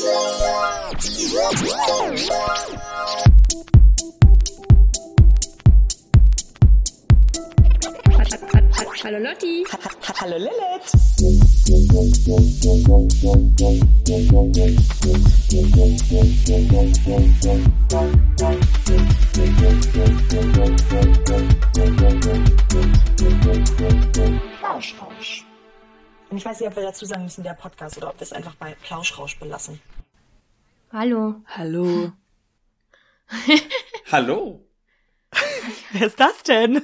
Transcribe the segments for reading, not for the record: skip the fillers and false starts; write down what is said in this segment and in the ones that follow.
Hallo Lotti. Hallo Lilith. Plauschrausch. Und ich weiß nicht, ob wir dazu sagen müssen, der Podcast, oder ob wir es einfach bei Plauschrausch belassen. Hallo. Hallo. Hallo. Wer ist das denn?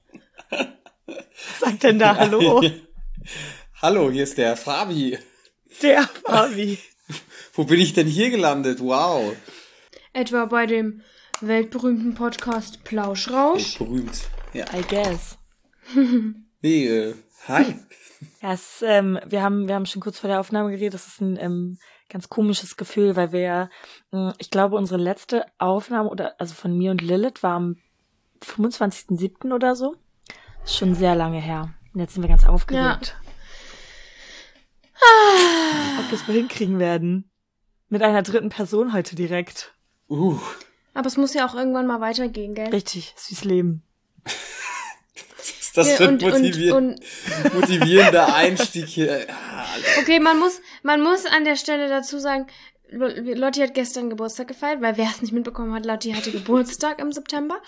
Was sagt denn da Hallo? Hallo, hier ist der Fabi. Der Fabi. Wo bin ich denn hier gelandet? Wow. Etwa bei dem weltberühmten Podcast Plauschrausch. Berühmt. Ja. I guess. Nee, hi. Ja, wir haben schon kurz vor der Aufnahme geredet. Das ist ein ganz komisches Gefühl, weil wir ich glaube, unsere letzte Aufnahme, also von mir und Lilith, war am 25.07. oder so. Ist schon sehr lange her. Und jetzt sind wir ganz aufgeregt. Ja. Ob wir es wohl hinkriegen werden. Mit einer dritten Person heute direkt. Aber es muss ja auch irgendwann mal weitergehen, gell? Richtig, süß Leben. Das wird motivierender Einstieg hier. Okay, man muss an der Stelle dazu sagen, Lotti hat gestern Geburtstag gefeiert, weil wer es nicht mitbekommen hat, Lotti hatte Geburtstag im September.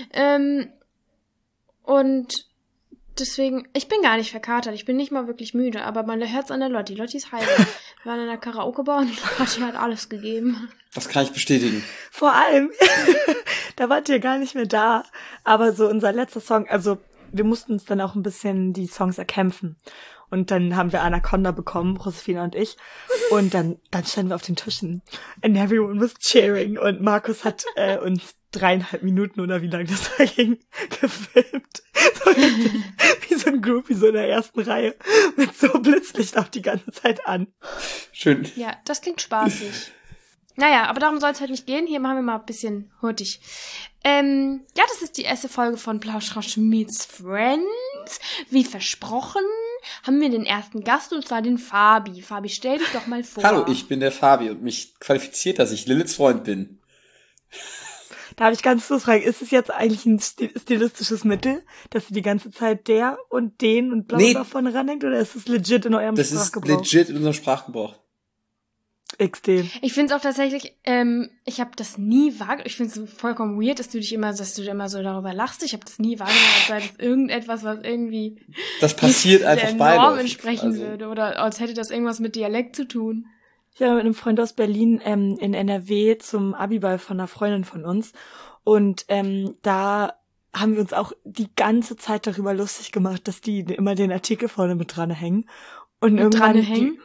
Und deswegen, ich bin gar nicht verkatert, ich bin nicht mal wirklich müde, aber man hört's an der Lotti. Lotti ist heil. Wir waren in der Karaoke-Bar und Lotti hat alles gegeben. Das kann ich bestätigen. Vor allem, da wart ihr gar nicht mehr da, aber so unser letzter Song, also wir mussten uns dann auch ein bisschen die Songs erkämpfen. Und dann haben wir Anaconda bekommen, Josefina und ich. Und dann standen wir auf den Tischen. And everyone was cheering. Und Markus hat uns 3,5 Minuten oder wie lange das da ging, gefilmt. So wie so ein Groupie, so in der ersten Reihe. Mit so Blitzlicht auch die ganze Zeit an. Schön. Ja, das klingt spaßig. Naja, aber darum soll es halt nicht gehen. Hier machen wir mal ein bisschen hurtig. Ja, das ist die erste Folge von Plauschrausch meets Friends. Wie versprochen haben wir den ersten Gast, und zwar den Fabi. Fabi, stell dich doch mal vor. Hallo, ich bin der Fabi und mich qualifiziert, dass ich Liliths Freund bin. Da habe ich ganz zu fragen, ist es jetzt eigentlich ein stilistisches Mittel, dass ihr die ganze Zeit der und den und bla bla vorne ranhängt, oder ist es legit in eurem Sprachgebrauch? Das ist legit in unserem Sprachgebrauch. XD. Ich finde es auch tatsächlich, ich habe das nie wahrgenommen. Ich finde es so vollkommen weird, dass du immer so darüber lachst. Ich habe das nie wahrgenommen, als sei das irgendetwas, was irgendwie das passiert einfach der beiläufig. Norm entsprechen würde. Oder als hätte das irgendwas mit Dialekt zu tun. Ich war mit einem Freund aus Berlin in NRW zum Abiball von einer Freundin von uns. Und da haben wir uns auch die ganze Zeit darüber lustig gemacht, dass die immer den Artikel vorne mit dran hängen. Und irgendwann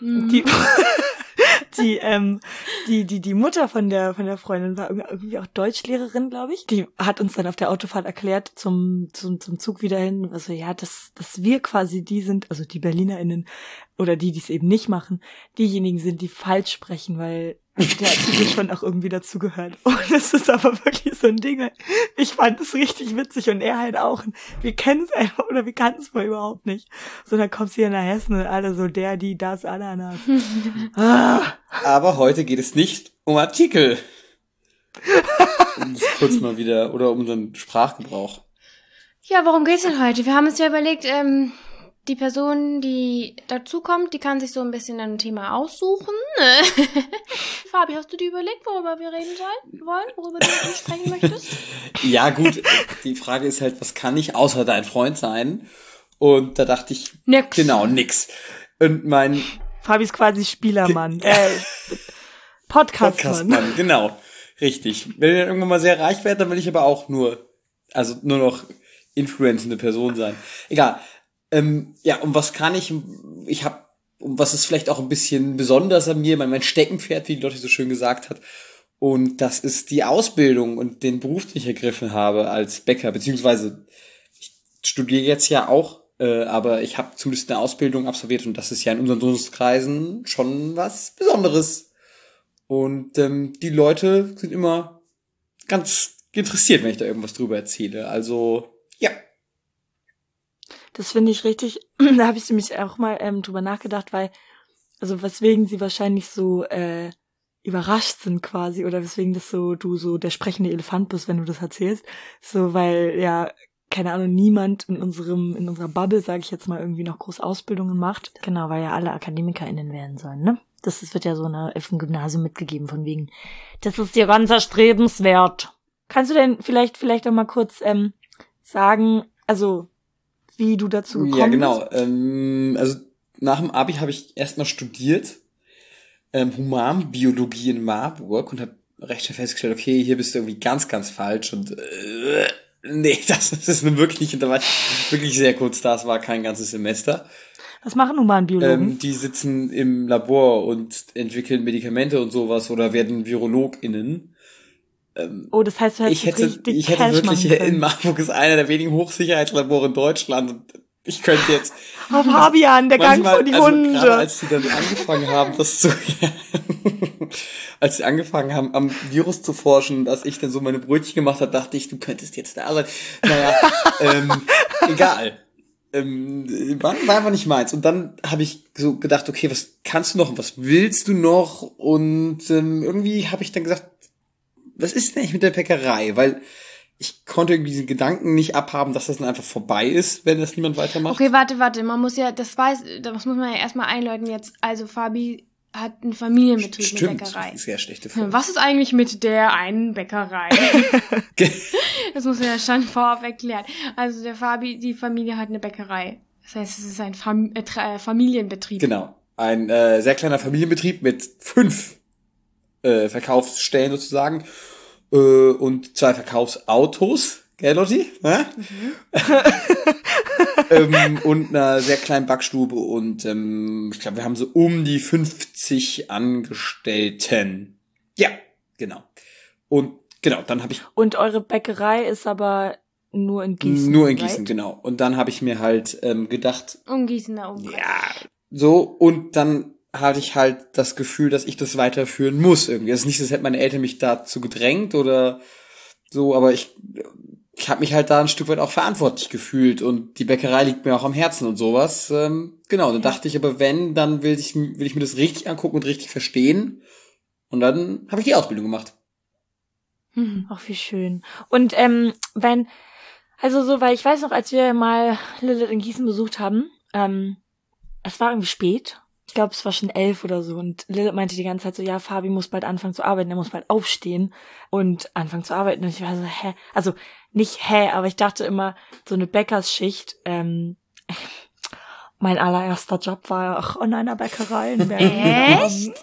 die Mutter von der Freundin war irgendwie auch Deutschlehrerin, glaube ich. Die hat uns dann auf der Autofahrt erklärt zum Zug wieder hin, also ja, dass wir quasi die sind, also die BerlinerInnen oder die es eben nicht machen, diejenigen sind, die falsch sprechen, weil der Artikel schon auch irgendwie dazugehört. Und das ist aber wirklich so ein Ding. Ich fand es richtig witzig und er halt auch. Wir kennen es einfach oder wir kannten es mal überhaupt nicht. So, dann kommst du hier nach Hessen und alle so der, die, das, Ananas. Aber heute geht es nicht um Artikel. Um das kurz mal wieder, oder um unseren Sprachgebrauch. Ja, worum geht's denn heute? Wir haben uns ja überlegt, die Person, die dazukommt, die kann sich so ein bisschen ein Thema aussuchen. Fabi, hast du dir überlegt, worüber wir reden wollen? Worüber du sprechen möchtest? Ja, gut. Die Frage ist halt, was kann ich außer dein Freund sein? Und da dachte ich, nix. Genau, nix. Und mein Fabi ist quasi Spielermann. Podcastmann. Genau. Richtig. Wenn ich dann irgendwann mal sehr reich werde, dann will ich aber auch nur noch influenzende Person sein. Egal. Ja, und was kann ich? Und was ist vielleicht auch ein bisschen besonders an mir, mein Steckenpferd, wie die Lotti so schön gesagt hat. Und das ist die Ausbildung und den Beruf, den ich ergriffen habe als Bäcker, beziehungsweise ich studiere jetzt ja auch, aber ich habe zumindest eine Ausbildung absolviert und das ist ja in unseren Dunstkreisen schon was Besonderes. Und die Leute sind immer ganz interessiert, wenn ich da irgendwas drüber erzähle. Also, ja. Das finde ich richtig, da habe ich nämlich auch mal drüber nachgedacht, weil, also weswegen sie wahrscheinlich so überrascht sind quasi oder weswegen du so der sprechende Elefant bist, wenn du das erzählst. So, weil ja, keine Ahnung, niemand in unserer Bubble, sage ich jetzt mal, irgendwie noch groß Ausbildungen macht. Genau, weil ja alle AkademikerInnen werden sollen, ne? Das wird ja so auf dem Gymnasium mitgegeben, von wegen, das ist dir ganz erstrebenswert. Kannst du denn vielleicht auch mal kurz sagen, also wie du dazu gekommen bist? Ja, genau. Also nach dem Abi habe ich erstmal studiert, Humanbiologie in Marburg und habe recht schnell festgestellt, okay, hier bist du irgendwie ganz, ganz falsch und nee, das ist nun wirklich nicht, und da war ich wirklich sehr kurz da, es war kein ganzes Semester. Was machen Humanbiologen? Die sitzen im Labor und entwickeln Medikamente und sowas oder werden VirologInnen. Oh, das heißt, du hättest ich hätte wirklich, in Marburg ist einer der wenigen Hochsicherheitslabore in Deutschland und ich könnte jetzt... Oh, Fabian, der Gang vor die Hunde. Gerade als sie dann angefangen haben, als sie angefangen haben, am Virus zu forschen, dass ich dann so meine Brötchen gemacht habe, dachte ich, du könntest jetzt da sein. Naja, egal. War einfach nicht meins. Und dann habe ich so gedacht, okay, was kannst du noch und was willst du noch? Und irgendwie habe ich dann gesagt, was ist denn eigentlich mit der Bäckerei? Weil ich konnte irgendwie diesen Gedanken nicht abhaben, dass das dann einfach vorbei ist, wenn das niemand weitermacht. Okay, warte, man muss ja, das muss man ja erstmal einläuten jetzt. Also Fabi hat einen Familienbetrieb, Stimmt, eine Bäckerei. sehr schlechte Folge. Was ist eigentlich mit der einen Bäckerei? Das muss man ja schon vorab erklären. Also die Familie hat eine Bäckerei. Das heißt, es ist ein Familienbetrieb. Genau, ein sehr kleiner Familienbetrieb mit 5 Verkaufsstellen sozusagen und 2 Verkaufsautos, gell, Lotti? Und einer sehr kleinen Backstube und ich glaube, wir haben so um die 50 Angestellten. Ja, genau. Und genau, dann habe ich... Und eure Bäckerei ist aber nur in Gießen, Nur in Gießen, genau. Und dann habe ich mir halt gedacht... Um Gießener Umkreis. Ja, so, und dann hatte ich halt das Gefühl, dass ich das weiterführen muss irgendwie. Es ist nicht so, als hätten meine Eltern mich dazu gedrängt oder so, aber ich habe mich halt da ein Stück weit auch verantwortlich gefühlt und die Bäckerei liegt mir auch am Herzen und sowas. Genau, dann dachte ich aber, dann will ich mir das richtig angucken und richtig verstehen. Und dann habe ich die Ausbildung gemacht. Ach, wie schön. Und weil ich weiß noch, als wir mal Lilith in Gießen besucht haben, es war irgendwie spät. Ich glaube, es war schon 11 oder so. Und Lilith meinte die ganze Zeit so, ja, Fabi muss bald anfangen zu arbeiten. Er muss bald aufstehen und anfangen zu arbeiten. Und ich war so, hä? Also, nicht hä, aber ich dachte immer, so eine Bäckersschicht, mein allererster Job war auch in einer Bäckerei in Berlin. Echt?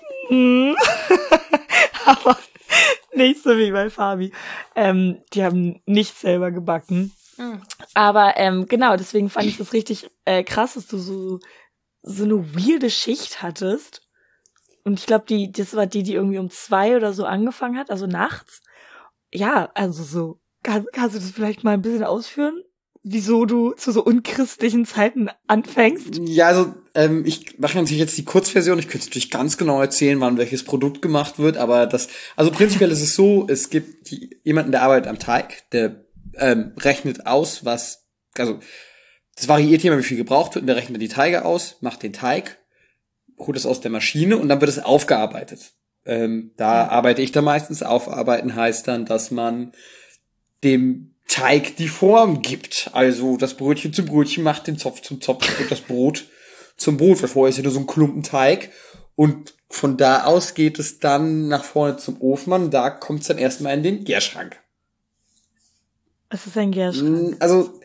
Aber nicht so wie bei Fabi. Die haben nicht selber gebacken. Aber genau, deswegen fand ich das richtig krass, dass du so eine weirde Schicht hattest. Und ich glaube, das war die irgendwie um 2 oder so angefangen hat, also nachts. Ja, also so. Kannst du das vielleicht mal ein bisschen ausführen? Wieso du zu so unchristlichen Zeiten anfängst? Ja, also ich mache natürlich jetzt die Kurzversion. Ich könnte natürlich ganz genau erzählen, wann welches Produkt gemacht wird, aber also prinzipiell ist es so, es gibt jemanden, der arbeitet am Teig, der rechnet aus, also das variiert immer, wie viel gebraucht wird, und der rechnet die Teige aus, macht den Teig, holt es aus der Maschine und dann wird es aufgearbeitet. Da arbeite ich dann meistens. Aufarbeiten heißt dann, dass man dem Teig die Form gibt. Also das Brötchen zum Brötchen macht, den Zopf zum Zopf und das Brot zum Brot. Weil vorher ist ja nur so ein Klumpen Teig. Und von da aus geht es dann nach vorne zum Ofen. Da kommt es dann erstmal in den Gärschrank. Es ist ein Gärschrank. Also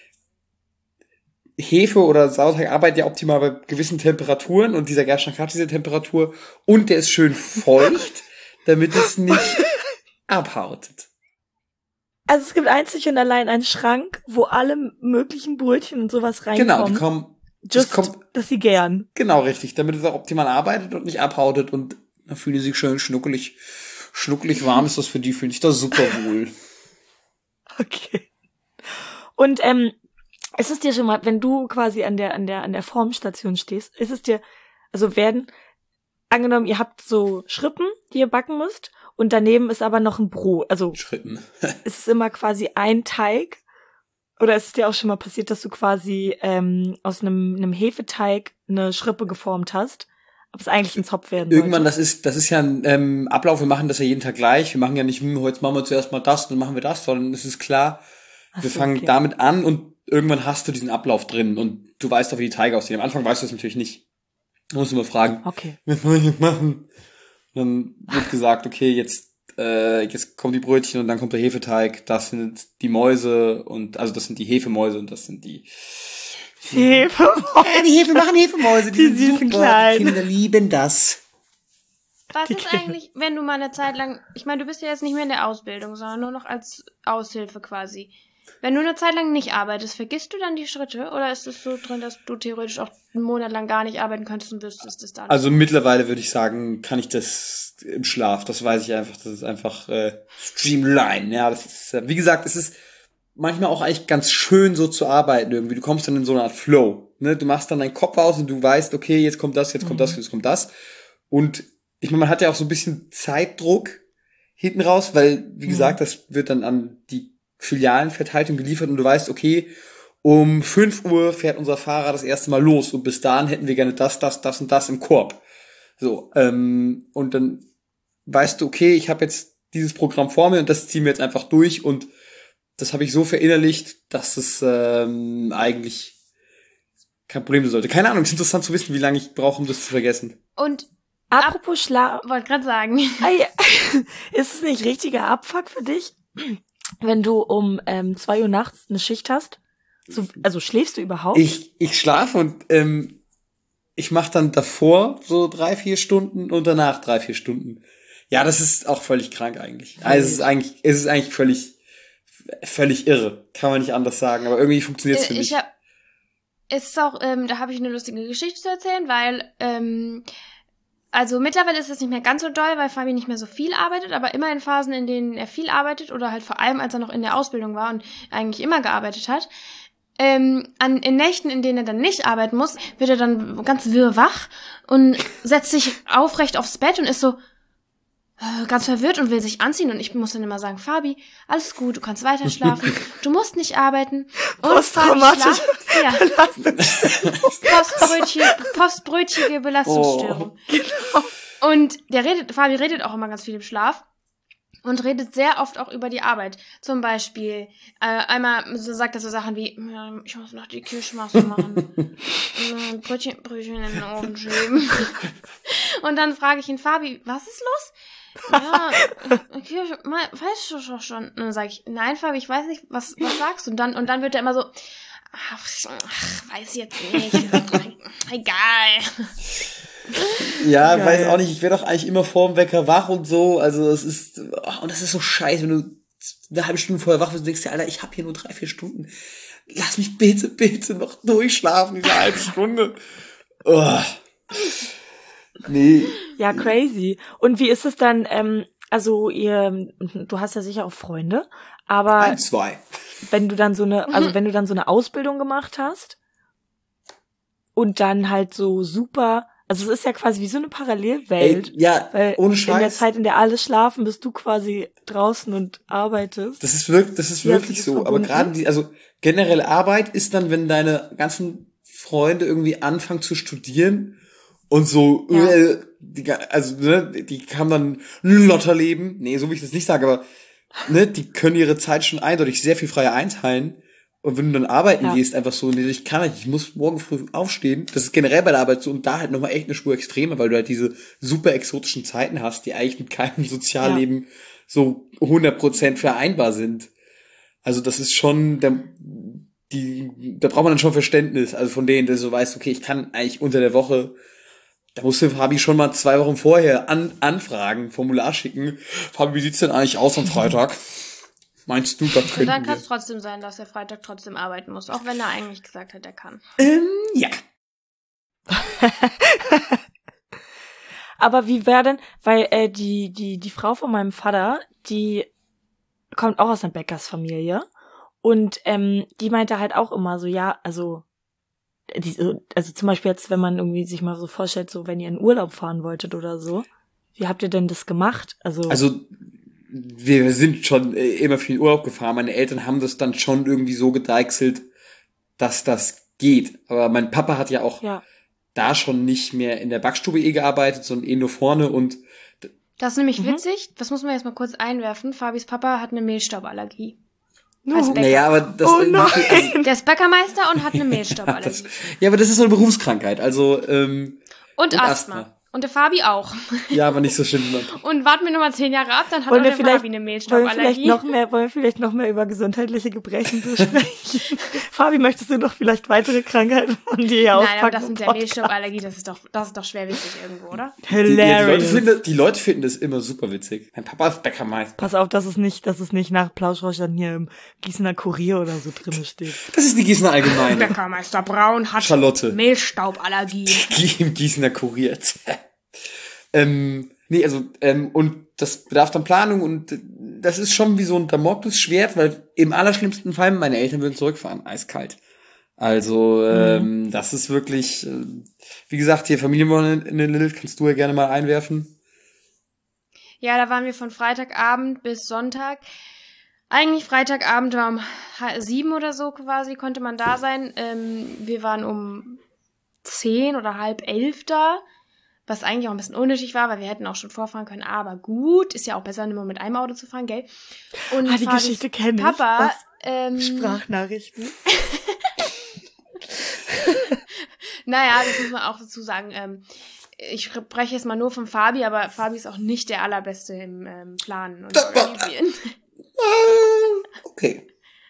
Hefe oder Sauerteig arbeitet ja optimal bei gewissen Temperaturen und dieser Gärschrank hat diese Temperatur und der ist schön feucht, damit es nicht abhautet. Also es gibt einzig und allein einen Schrank, wo alle möglichen Brötchen und sowas reinkommen. Genau, dass sie gären. Genau, richtig, damit es auch optimal arbeitet und nicht abhautet und dann fühlen die sich schön schnuckelig warm ist das für die, fühlen sich das super wohl. Okay. Und ist es dir schon mal, wenn du quasi an der Formstation stehst, ist es dir, also angenommen, ihr habt so Schrippen, die ihr backen müsst, und daneben ist aber noch ein Brot, also Schrippen. Ist es immer quasi ein Teig? Oder ist es dir auch schon mal passiert, dass du quasi aus einem Hefeteig eine Schrippe geformt hast? ob es eigentlich ein Zopf werden Irgendwann, sollte. das ist ja ein Ablauf, wir machen das ja jeden Tag gleich. Wir machen ja nicht, heute machen wir zuerst mal das, dann machen wir das, sondern es ist klar, wir fangen okay. damit an und irgendwann hast du diesen Ablauf drin und du weißt auch, wie die Teige aussehen. Am Anfang weißt du das natürlich nicht. Du musst immer fragen, Okay. was soll ich jetzt machen? Und dann wird gesagt, okay, jetzt kommen die Brötchen und dann kommt der Hefeteig, das sind die Mäuse und, also das sind die Hefemäuse und das sind die Hefemäuse. machen Hefemäuse, Die süßen Kleinen. Kinder lieben das. Was ist eigentlich, wenn du mal eine Zeit lang, ich meine, du bist ja jetzt nicht mehr in der Ausbildung, sondern nur noch als Aushilfe quasi. Wenn du eine Zeit lang nicht arbeitest, vergisst du dann die Schritte? Oder ist es so drin, dass du theoretisch auch einen Monat lang gar nicht arbeiten könntest und wüsstest es dann? Also mittlerweile würde ich sagen, kann ich das im Schlaf. Das weiß ich einfach. Das ist einfach Streamline. Ja, das ist, wie gesagt, es ist manchmal auch eigentlich ganz schön, so zu arbeiten irgendwie. Du kommst dann in so eine Art Flow. Ne? Du machst dann deinen Kopf aus und du weißt, okay, jetzt kommt das, jetzt kommt das, jetzt kommt das. Und ich meine, man hat ja auch so ein bisschen Zeitdruck hinten raus, weil, wie gesagt, das wird dann an die Filialen verteilt und geliefert und du weißt, okay, um 5 Uhr fährt unser Fahrer das erste Mal los und bis dahin hätten wir gerne das und das im Korb. So, und dann weißt du, okay, ich habe jetzt dieses Programm vor mir und das ziehen wir jetzt einfach durch und das habe ich so verinnerlicht, dass es eigentlich kein Problem sein sollte. Keine Ahnung, es ist interessant zu wissen, wie lange ich brauche, um das zu vergessen. Und Apropos Schlaf. wollte gerade sagen. Ist es nicht richtiger Abfuck für dich, wenn du um 2 Uhr nachts eine Schicht hast? So, also schläfst du überhaupt? Ich schlafe und ich mache dann davor so 3-4 Stunden und danach 3-4 Stunden. Ja, das ist auch völlig krank eigentlich. Also es ist eigentlich völlig irre. Kann man nicht anders sagen, aber irgendwie funktioniert es für mich. Es ist auch, da habe ich eine lustige Geschichte zu erzählen, weil, also mittlerweile ist es nicht mehr ganz so doll, weil Fabi nicht mehr so viel arbeitet, aber immer in Phasen, in denen er viel arbeitet oder halt vor allem, als er noch in der Ausbildung war und eigentlich immer gearbeitet hat, in Nächten, in denen er dann nicht arbeiten muss, wird er dann ganz wirr wach und setzt sich aufrecht aufs Bett und ist so ganz verwirrt und will sich anziehen und ich muss dann immer sagen, Fabi, alles gut, du kannst weiter schlafen, du musst nicht arbeiten. Und Posttraumatische postbrötchige Belastungsstörung. Genau. Und Fabi redet auch immer ganz viel im Schlaf und redet sehr oft auch über die Arbeit. Zum Beispiel, einmal so sagt er so Sachen wie, ja, ich muss noch die Kirschmasse machen, Brötchen in den Ofen schieben. Und dann frage ich ihn, Fabi, was ist los? Ja, Kirsch, weißt du schon? Und dann sage ich, nein, Fabi, ich weiß nicht, was sagst du? Und dann wird er immer so, ach, weiß jetzt nicht, egal. Ja, geil. Weiß auch nicht, ich werde doch eigentlich immer vorm Wecker wach und so, also es ist, und das ist so scheiße, wenn du eine halbe Stunde vorher wach bist und denkst dir, Alter, ich habe hier nur 3-4 Stunden, lass mich bitte noch durchschlafen, diese halbe Stunde. Oh. Nee. Ja, crazy. Und wie ist es dann, also du hast ja sicher auch Freunde, aber 1, 2. Wenn du dann so eine Ausbildung gemacht hast und dann halt so super, also es ist ja quasi wie so eine Parallelwelt. Ey, ja, weil ohne Scheiß. In der Zeit, in der alle schlafen, bist du quasi draußen und arbeitest. Das ist wirklich so. Aber gerade also generell Arbeit ist dann, wenn deine ganzen Freunde irgendwie anfangen zu studieren und so, die haben dann ein Lotterleben. Nee, so will ich das nicht sagen, aber die können ihre Zeit schon eindeutig sehr viel freier einteilen. Und wenn du dann arbeiten gehst, einfach so, ich muss morgen früh aufstehen. Das ist generell bei der Arbeit so und da halt nochmal echt eine Spur extremer, weil du halt diese super exotischen Zeiten hast, die eigentlich mit keinem Sozialleben so 100% vereinbar sind. Also das ist schon, da braucht man dann schon Verständnis, also von denen, dass du weißt, okay, ich kann eigentlich unter der Woche, da musste Fabi schon mal 2 Wochen vorher anfragen, Formular schicken. Fabi, wie sieht's denn eigentlich aus am Freitag? Meinst du, das könnten wir? Und dann kann es trotzdem sein, dass er Freitag trotzdem arbeiten muss, auch wenn er eigentlich gesagt hat, er kann. Ja. Aber wie wäre denn, weil die Frau von meinem Vater, die kommt auch aus einer Bäckersfamilie und die meinte halt auch immer so, ja, also zum Beispiel jetzt, wenn man irgendwie sich mal so vorstellt, so wenn ihr in Urlaub fahren wolltet oder so, wie habt ihr denn das gemacht? Also wir sind schon immer viel in Urlaub gefahren. Meine Eltern haben das dann schon irgendwie so gedeichselt, dass das geht. Aber mein Papa hat ja auch da schon nicht mehr in der Backstube gearbeitet, sondern nur vorne und Das ist nämlich witzig. Das muss man jetzt mal kurz einwerfen. Fabis Papa hat eine Mehlstauballergie. Als Bäcker. naja, aber das Der ist Bäckermeister und hat eine Mehlstauballergie. ja, aber das ist so eine Berufskrankheit, also Und Asthma. Und der Fabi auch. Ja, aber nicht so schlimm. Und warten wir nochmal 10 Jahre ab, dann hat Wollen auch wir der vielleicht, Fabi eine wollen Mehlstauballergie. wir vielleicht noch mehr über gesundheitliche Gebrechen zu sprechen? Fabi, möchtest du noch vielleicht weitere Krankheiten von dir Nein, auspacken? aber das mit der Mehlstauballergie, das ist doch schwer witzig irgendwo, oder? Hilarious. Die Leute finden das immer super witzig. Mein Papa ist Bäckermeister. Pass auf, dass es nicht nach Plauschrausch dann hier im Gießener Kurier oder so drinne steht. Das ist die Gießener Allgemeine. Bäckermeister Braun hat Charlotte. Mehlstauballergie. Im Gießener Kurier. Und das bedarf dann Planung und das ist schon wie so ein Damoklesschwert, weil im allerschlimmsten Fall meine Eltern würden zurückfahren, eiskalt. Also, das ist wirklich, wie gesagt, hier Familienwochenende in Lilith kannst du ja gerne mal einwerfen. Ja, da waren wir von Freitagabend bis Sonntag. Eigentlich Freitagabend war um 7 oder so quasi, konnte man da sein. Wir waren um 10 oder halb 11 da. Was eigentlich auch ein bisschen unnötig war, weil wir hätten auch schon vorfahren können. Aber gut, ist ja auch besser, nur mit einem Auto zu fahren, gell? Und die Geschichte kenne ich. Papa, Sprachnachrichten. Naja, das muss man auch dazu sagen. Ich spreche jetzt mal nur von Fabi, aber Fabi ist auch nicht der Allerbeste im Planen und Organisieren. Okay.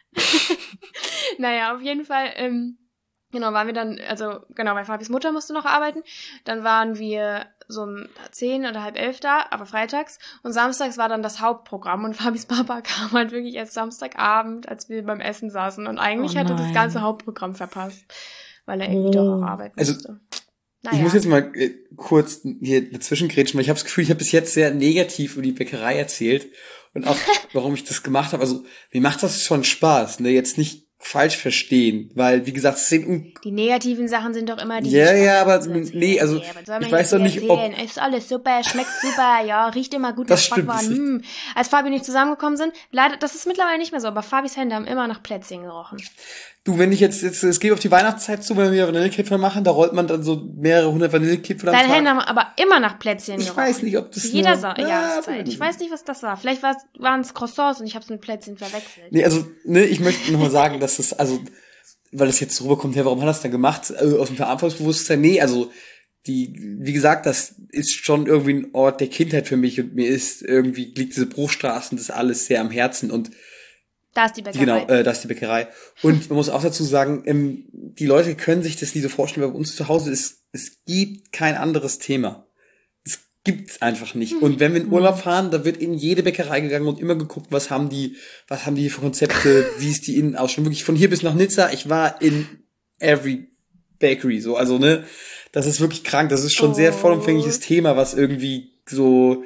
Naja, auf jeden Fall, genau, waren wir dann, weil Fabis Mutter musste noch arbeiten. Dann waren wir so um 10 oder halb 11 da, aber freitags. Und samstags war dann das Hauptprogramm. Und Fabis Papa kam halt wirklich erst Samstagabend, als wir beim Essen saßen. Und eigentlich hat er das ganze Hauptprogramm verpasst, weil er irgendwie doch auch arbeiten musste. Naja. Ich muss jetzt mal kurz hier dazwischen grätschen, weil ich habe das Gefühl, ich habe bis jetzt sehr negativ über die Bäckerei erzählt. Und auch, warum ich das gemacht habe. Also, mir macht das schon Spaß, ne? Jetzt nicht falsch verstehen, weil, wie gesagt, es sind die negativen Sachen sind doch immer die. Ja, aber nee, also ich weiß doch nicht, ob ist alles super, schmeckt super, ja, riecht immer gut nach Backwaren. Als Fabi und ich zusammengekommen sind, leider, das ist mittlerweile nicht mehr so, aber Fabis Hände haben immer nach Plätzchen gerochen. Du, wenn ich jetzt es geht auf die Weihnachtszeit zu, wenn wir Vanillekipferl machen, da rollt man dann so mehrere hundert Vanillekipferl am Tag. Deine Hände haben aber immer nach Plätzchen gerochen. Ich weiß nicht, ob das jeder Jahreszeit. Ich weiß nicht, was das war. Vielleicht waren es Croissants und ich habe es mit Plätzchen verwechselt. Nee, also, ich möchte nochmal sagen, dass es, also, weil das jetzt so rüberkommt, warum hat er das dann gemacht? Aus dem Verantwortungsbewusstsein? Nee, also, wie gesagt, das ist schon irgendwie ein Ort der Kindheit für mich und mir liegt diese Bruchstraßen, das alles sehr am Herzen und da ist die Bäckerei. Genau, da ist die Bäckerei. Und man muss auch dazu sagen, die Leute können sich das nie so vorstellen, weil bei uns zu Hause es gibt kein anderes Thema. Es gibt's einfach nicht. Und wenn wir in Urlaub fahren, da wird in jede Bäckerei gegangen und immer geguckt, was haben die hier für Konzepte, wie ist die Innenausstattung. Wirklich von hier bis nach Nizza, ich war in every bakery, so, also, ne, das ist wirklich krank, das ist schon sehr vollumfängliches Thema, was irgendwie so,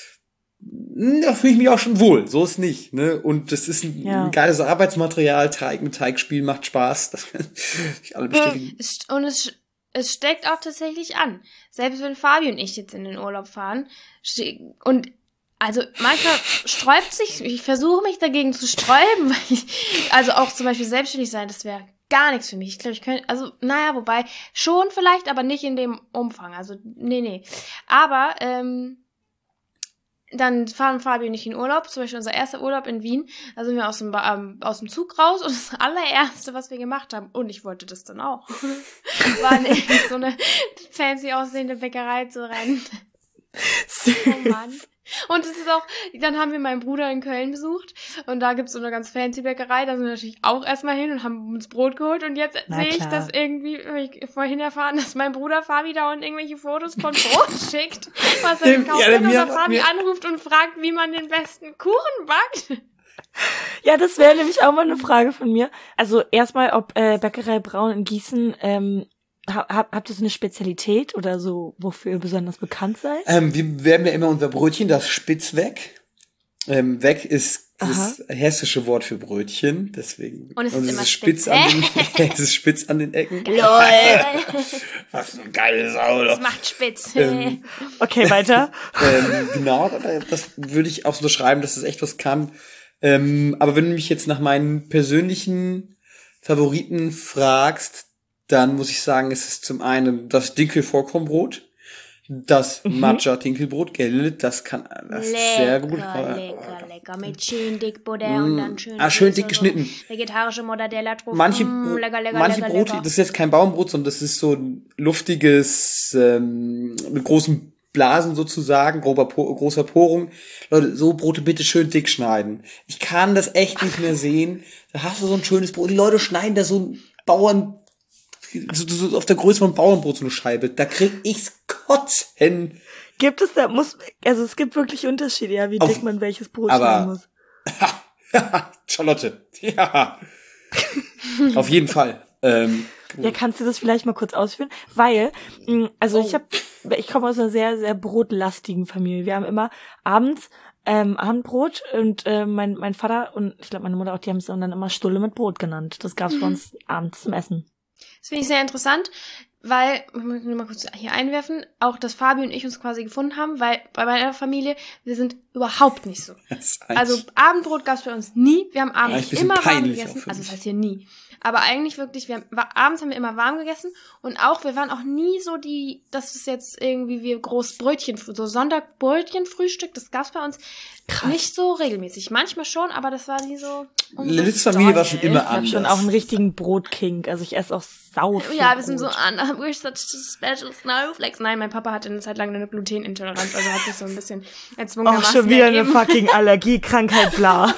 da fühle ich mich auch schon wohl, so ist nicht, ne? Und das ist ein geiles Arbeitsmaterial, Teig mit Teigspiel macht Spaß, das kann ich alle bestätigen. Und es steckt auch tatsächlich an. Selbst wenn Fabi und ich jetzt in den Urlaub fahren und also manchmal sträubt sich, ich versuche mich dagegen zu sträuben, also auch zum Beispiel selbstständig sein, das wäre gar nichts für mich. Ich glaube, ich könnte, also naja, wobei schon vielleicht, aber nicht in dem Umfang, also nee. Aber dann fahren Fabi und ich in Urlaub, zum Beispiel unser erster Urlaub in Wien, da sind wir aus dem Zug raus und das allererste, was wir gemacht haben, und ich wollte das dann auch, war in so eine fancy aussehende Bäckerei zu rennen. Oh Mann. Und es ist auch, dann haben wir meinen Bruder in Köln besucht und da gibt's so eine ganz fancy Bäckerei, da sind wir natürlich auch erstmal hin und haben uns Brot geholt und jetzt sehe ich das irgendwie, hab ich vorhin erfahren, dass mein Bruder Fabi da und irgendwelche Fotos von Brot schickt, was er gekauft hat, und dann Fabi anruft und fragt, wie man den besten Kuchen backt. Ja, das wäre nämlich auch mal eine Frage von mir. Also erstmal, ob Bäckerei Braun in Gießen, habt ihr so eine Spezialität oder so, wofür ihr besonders bekannt seid? Wir werben ja immer unser Brötchen, das Spitzweg. Weg ist das hessische Wort für Brötchen, deswegen. Und es ist immer spitz es ist spitz an den Ecken. LOL. Was für eine geile Sau. Das macht spitz. Okay, weiter. Genau, das würde ich auch so beschreiben, dass das echt was kann. Aber wenn du mich jetzt nach meinen persönlichen Favoriten fragst, dann muss ich sagen, es ist zum einen das Dinkel-Vollkornbrot, das Matcha-Dinkelbrot, gell, das ist sehr gut. Lecker, mit schön dick Butter und dann schön dick geschnitten. So vegetarische Mortadella drauf. Manche lecker. Brote, das ist jetzt kein Bauernbrot, sondern das ist so ein luftiges, mit großen Blasen sozusagen, großer Porung. Leute, so Brote bitte schön dick schneiden. Ich kann das echt nicht mehr sehen. Da hast du so ein schönes Brot. Die Leute schneiden da so ein so auf der Größe von Bauernbrot so eine Scheibe. Da krieg ich's kotzen. Gibt es es gibt wirklich Unterschiede, ja, wie dick man welches Brot schneiden muss. Charlotte, ja. Auf jeden Fall. Ja, kannst du das vielleicht mal kurz ausführen? Weil, ich komme aus einer sehr, sehr brotlastigen Familie. Wir haben immer abends Abendbrot und mein Vater und ich glaube meine Mutter auch, die haben es dann immer Stulle mit Brot genannt. Das gab's bei uns abends zum Essen. Das finde ich sehr interessant, weil, ich muss nur mal kurz hier einwerfen, auch dass Fabi und ich uns quasi gefunden haben, weil bei meiner Familie, wir sind überhaupt nicht so. Also Abendbrot gab's bei uns nie, wir haben abends immer warm gegessen, also das heißt hier nie. Aber eigentlich wirklich, abends haben wir immer warm gegessen und auch, wir waren auch nie so dass es jetzt irgendwie wir groß so Sonntagbrötchenfrühstück, das gab's bei uns nicht so regelmäßig. Manchmal schon, aber das war nie so. Liliths Familie war schon immer anders. Ich habe schon auch einen richtigen Brotkink, also ich esse auch sau viel Ja, wir Brot. sind so we're such special snowflakes. Nein, mein Papa hatte eine Zeit lang eine Glutenintoleranz, also hat sich so ein bisschen erzwungenermaßen auch schon wieder eine fucking Allergiekrankheit, bla.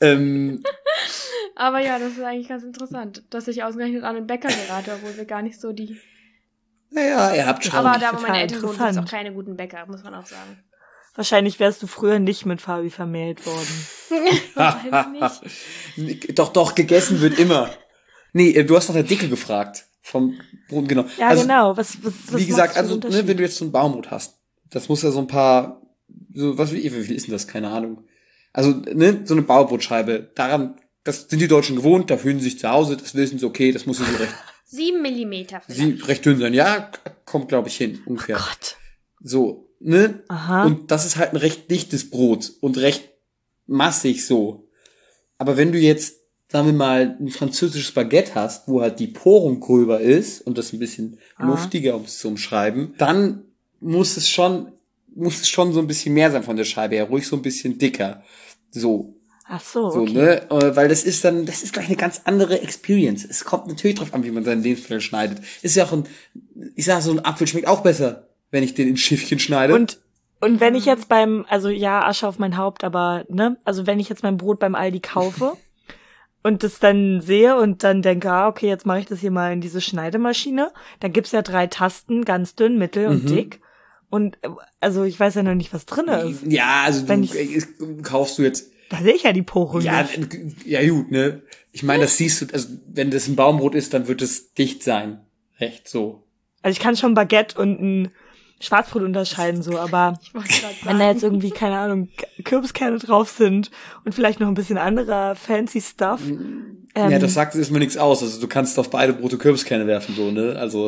Aber ja, das ist eigentlich ganz interessant, dass ich ausgerechnet an den Bäcker gerate, obwohl wir gar nicht so die... Naja, ihr habt schon... Aber da, wo meine Eltern wohnen, gibt es auch keine guten Bäcker, muss man auch sagen. Wahrscheinlich wärst du früher nicht mit Fabi vermählt worden. Wahrscheinlich nicht. Doch, gegessen wird immer. Nee, du hast nach der Dicke gefragt. Vom Brot, genau. Ja, also, genau. Was wie gesagt, also, wenn du jetzt so ein Bauernbrot hast, das muss ja so ein paar, wie viel ist denn das? Keine Ahnung. Also, so eine Bauernbrotscheibe, das sind die Deutschen gewohnt, da fühlen sie sich zu Hause, das wissen sie, okay, das muss so recht. 7 Millimeter vielleicht. Recht dünn sein. Ja, kommt, glaube ich, hin, ungefähr. Oh Gott. So, Aha. Und das ist halt ein recht dichtes Brot und recht massig so. Aber wenn du jetzt, sagen wir mal, ein französisches Baguette hast, wo halt die Porung gröber ist und das ein bisschen luftiger, um es zu umschreiben, dann muss es schon so ein bisschen mehr sein von der Scheibe her, ruhig so ein bisschen dicker. So. Ach so, okay. Ne? Weil das ist gleich eine ganz andere Experience. Es kommt natürlich drauf an, wie man seinen Lebensmittel schneidet. Ist ja auch so ein Apfel schmeckt auch besser, wenn ich den in Schiffchen schneide. Und wenn ich jetzt Asche auf mein Haupt, aber, also wenn ich jetzt mein Brot beim Aldi kaufe und das dann sehe und dann denke, okay, jetzt mache ich das hier mal in diese Schneidemaschine, dann gibt's ja 3 Tasten, ganz dünn, mittel und dick. Und, also ich weiß ja noch nicht, was drin ist. Ja, also kaufst du jetzt... Da sehe ich ja die Porung nicht. Ja, gut, ne? Ich meine, das siehst du, also wenn das ein Baumbrot ist, dann wird es dicht sein. Recht so. Also ich kann schon Baguette und ein Schwarzbrot unterscheiden, so, aber wenn da jetzt irgendwie, keine Ahnung, Kürbiskerne drauf sind und vielleicht noch ein bisschen anderer fancy Stuff. Ja, das sagt erstmal nichts aus. Also du kannst auf beide Brote Kürbiskerne werfen, so, ne? Also.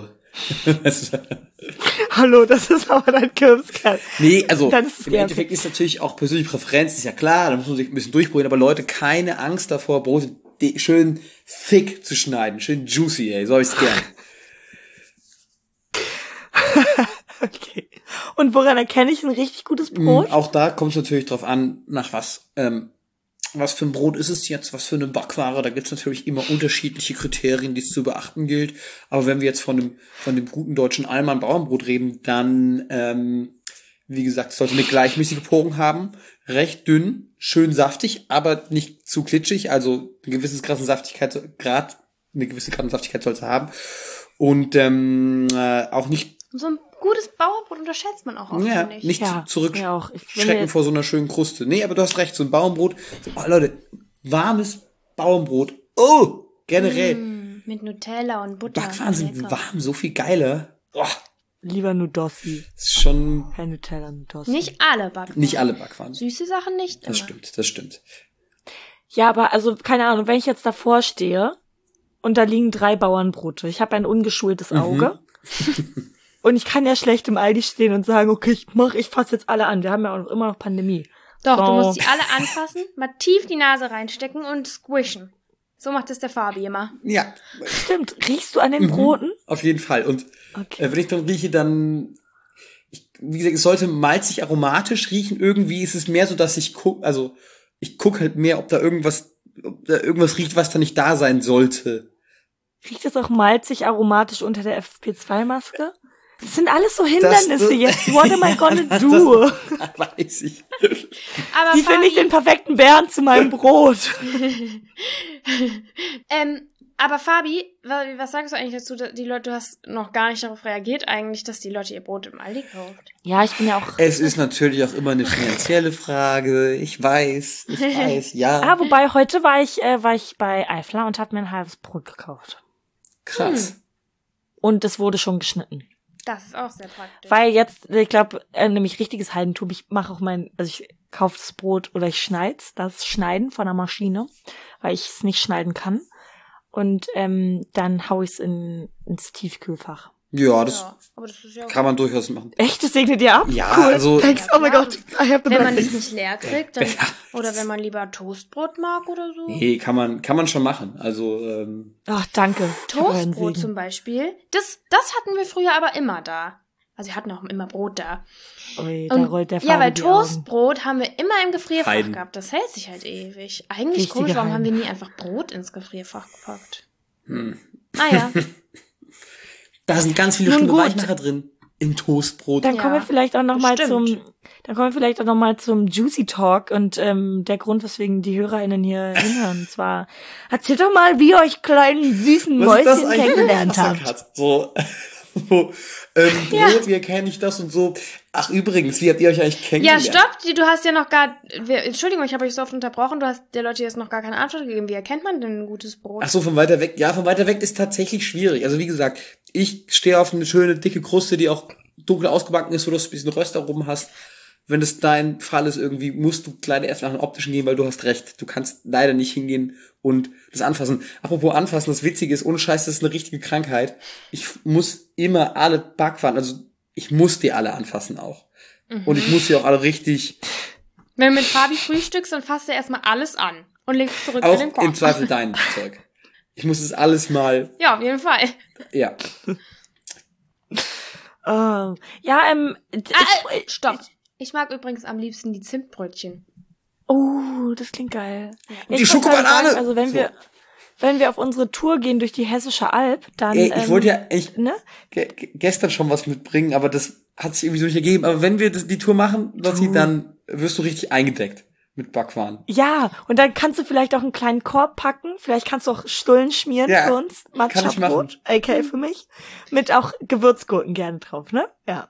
Hallo, das ist aber dein Kürbiskern. Nee, also im Endeffekt ist natürlich auch persönliche Präferenz, ist ja klar, da muss man sich ein bisschen durchprobieren, aber Leute, keine Angst davor, Brote schön thick zu schneiden, schön juicy, ey, so hab ich's gern. Okay. Und woran erkenne ich ein richtig gutes Brot? Auch da kommt es natürlich drauf an, nach was für ein Brot ist es jetzt, was für eine Backware. Da gibt es natürlich immer unterschiedliche Kriterien, die es zu beachten gilt. Aber wenn wir jetzt von dem guten deutschen Allmann Bauernbrot reden, dann, wie gesagt, es sollte eine gleichmäßige Porung haben, recht dünn, schön saftig, aber nicht zu klitschig. Also eine gewisse Grad an Saftigkeit soll es haben. Und auch nicht so ein gutes Bauernbrot unterschätzt man auch oft, nicht. Nicht zurückschrecken auch. vor so einer schönen Kruste. Nee, aber du hast recht, so ein Bauernbrot. Leute, warmes Bauernbrot. Oh, generell. Mit Nutella und Butter. Backwaren sind warm, so viel geiler. Boah. Lieber Nudossi. Ist schon... Kein Nutella, Nudossi. Nicht alle Backwaren. Süße Sachen nicht immer. Das stimmt. Ja, aber also, keine Ahnung, wenn ich jetzt davor stehe und da liegen 3 Bauernbrote, ich habe ein ungeschultes Auge und ich kann ja schlecht im Aldi stehen und sagen, okay, ich fasse jetzt alle an. Wir haben ja auch immer noch Pandemie. Doch, du musst die alle anfassen, mal tief die Nase reinstecken und squishen. So macht das der Fabi immer. Ja. Stimmt. Riechst du an den Broten? Auf jeden Fall. Und Okay. wenn ich dann rieche, dann, wie gesagt, es sollte malzig aromatisch riechen. Irgendwie ist es mehr so, dass ich guck halt mehr, ob da irgendwas riecht, was da nicht da sein sollte. Riecht das auch malzig aromatisch unter der FFP2-Maske? Das sind alles so Hindernisse jetzt. What am I gonna do? Das weiß ich. Aber Wie finde ich den perfekten Bären zu meinem Brot? Aber Fabi, was sagst du eigentlich dazu, die Leute, du hast noch gar nicht darauf reagiert eigentlich, dass die Leute ihr Brot im Aldi kauft? Ja, ich bin ja auch... Es ist natürlich auch immer eine finanzielle Frage. Ich weiß, ja. Ah, wobei, heute war ich bei Eifler und habe mir ein halbes Brot gekauft. Krass. Und es wurde schon geschnitten. Das ist auch sehr praktisch. Weil jetzt, ich glaube, nämlich richtiges Heidentum, ich mache auch ich kaufe das Brot oder ich schneid's, das Schneiden von der Maschine, weil ich es nicht schneiden kann. Und dann hau ich's ins Tiefkühlfach. Ja, das aber das ist ja kann man durchaus machen. Echt? Das segnet ihr ab? Ja, cool. also- Thanks. Oh my God. I have the wenn man blessings. es nicht leer kriegt, dann, oder wenn man lieber Toastbrot mag oder so. Nee, kann man schon machen. Also, Ach, danke. Ich hab euren Toastbrot Segen. zum Beispiel, das hatten wir früher aber immer da. Also wir hatten auch immer Brot da. Ui, da Und, rollt der ja, Fabi weil die Augen. Toastbrot haben wir immer im Gefrierfach Heiden. gehabt. Das hält sich halt ewig. Eigentlich Richtige komisch, warum haben wir Heiden. nie einfach Brot ins Gefrierfach gepackt? Naja, da sind ganz viele Nun schlimme gut. Weichmacher drin. Im Toastbrot. Dann Ja, kommen wir vielleicht auch noch mal bestimmt. zum Juicy Talk und der Grund, weswegen die HörerInnen hier hinhören. Und zwar, erzählt doch mal, wie ihr euch kleinen süßen Was ist das Mäuschen eigentlich? kennengelernt Was habt. hat? So, Brot, wie erkenne ich das und so. Ach, übrigens, wie habt ihr euch eigentlich ja, kennengelernt? stopp, du hast ja noch gar, Entschuldigung, ich habe euch so oft unterbrochen, du hast der Leute jetzt noch gar keine Antwort gegeben. Wie erkennt man denn ein gutes Brot? Ach so, von weiter weg. Ja, von weiter weg ist tatsächlich schwierig. Also wie gesagt, ich stehe auf eine schöne, dicke Kruste, die auch dunkel ausgebacken ist, sodass du ein bisschen Röstaromen hast. Wenn das dein Fall ist, irgendwie musst du leider erst nach dem Optischen gehen, weil du hast recht. Du kannst leider nicht hingehen und das anfassen. Apropos anfassen, das Witzige ist, ohne Scheiß, das ist eine richtige Krankheit. Ich muss immer alle Backwaren, also ich muss die alle anfassen auch. Und ich muss sie auch alle richtig, Wenn du mit Fabi frühstückst, dann fasst er erstmal alles an und legst zurück in den auch Korb. im Zweifel dein Zeug. Ich muss das alles mal, Ja, auf jeden Fall. ja. Oh. Ja, Stopp. Ich mag übrigens am liebsten die Zimtbrötchen. Oh, das klingt geil. Ja, Die ich wollte gerade Schokobanane! sagen, also wenn wir auf unsere Tour gehen durch die Hessische Alb, dann Ey, ich wollte ja echt ne? gestern schon was mitbringen, aber das hat sich irgendwie so nicht ergeben. Aber wenn wir die Tour machen, Lotti, dann wirst du richtig eingedeckt mit Backwaren. Ja, und dann kannst du vielleicht auch einen kleinen Korb packen. Vielleicht kannst du auch Stullen schmieren Ja, für uns. kann ich machen. Matcha-Brot, aka für mich. Mit auch Gewürzgurken gerne drauf, ne? Ja.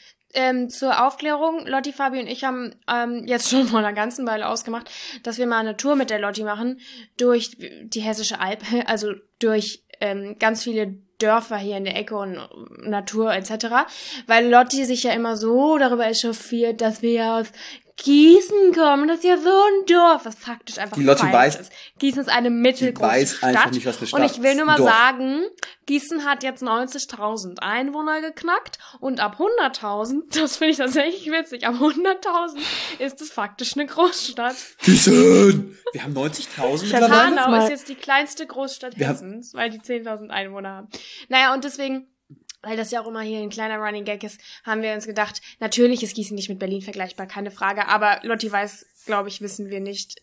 Zur Aufklärung, Lotti, Fabi und ich haben jetzt schon vor einer ganzen Weile ausgemacht, dass wir mal eine Tour mit der Lotti machen durch die Hessische Alb, also durch ganz viele Dörfer hier in der Ecke und Natur etc., weil Lotti sich ja immer so darüber echauffiert, dass wir ja aus Gießen kommen, das ist ja so ein Dorf, was faktisch einfach Die Lotti falsch weiß- ist. Gießen ist eine mittelgroße weiß Stadt. einfach nicht, was eine Stadt Und ich will ist. nur mal Dorf. sagen, Gießen hat jetzt 90.000 Einwohner geknackt und ab 100.000, das finde ich tatsächlich witzig, ab 100.000 ist es faktisch eine Großstadt. Gießen! Wir haben 90.000 mittlerweile. Hanau mal- ist jetzt die kleinste Großstadt Wir haben- Hessens, weil die 10.000 Einwohner haben. Naja, und deswegen, weil das ja auch immer hier ein kleiner Running Gag ist, haben wir uns gedacht, natürlich ist Gießen nicht mit Berlin vergleichbar, keine Frage, aber Lotti weiß, glaube ich, wissen wir nicht.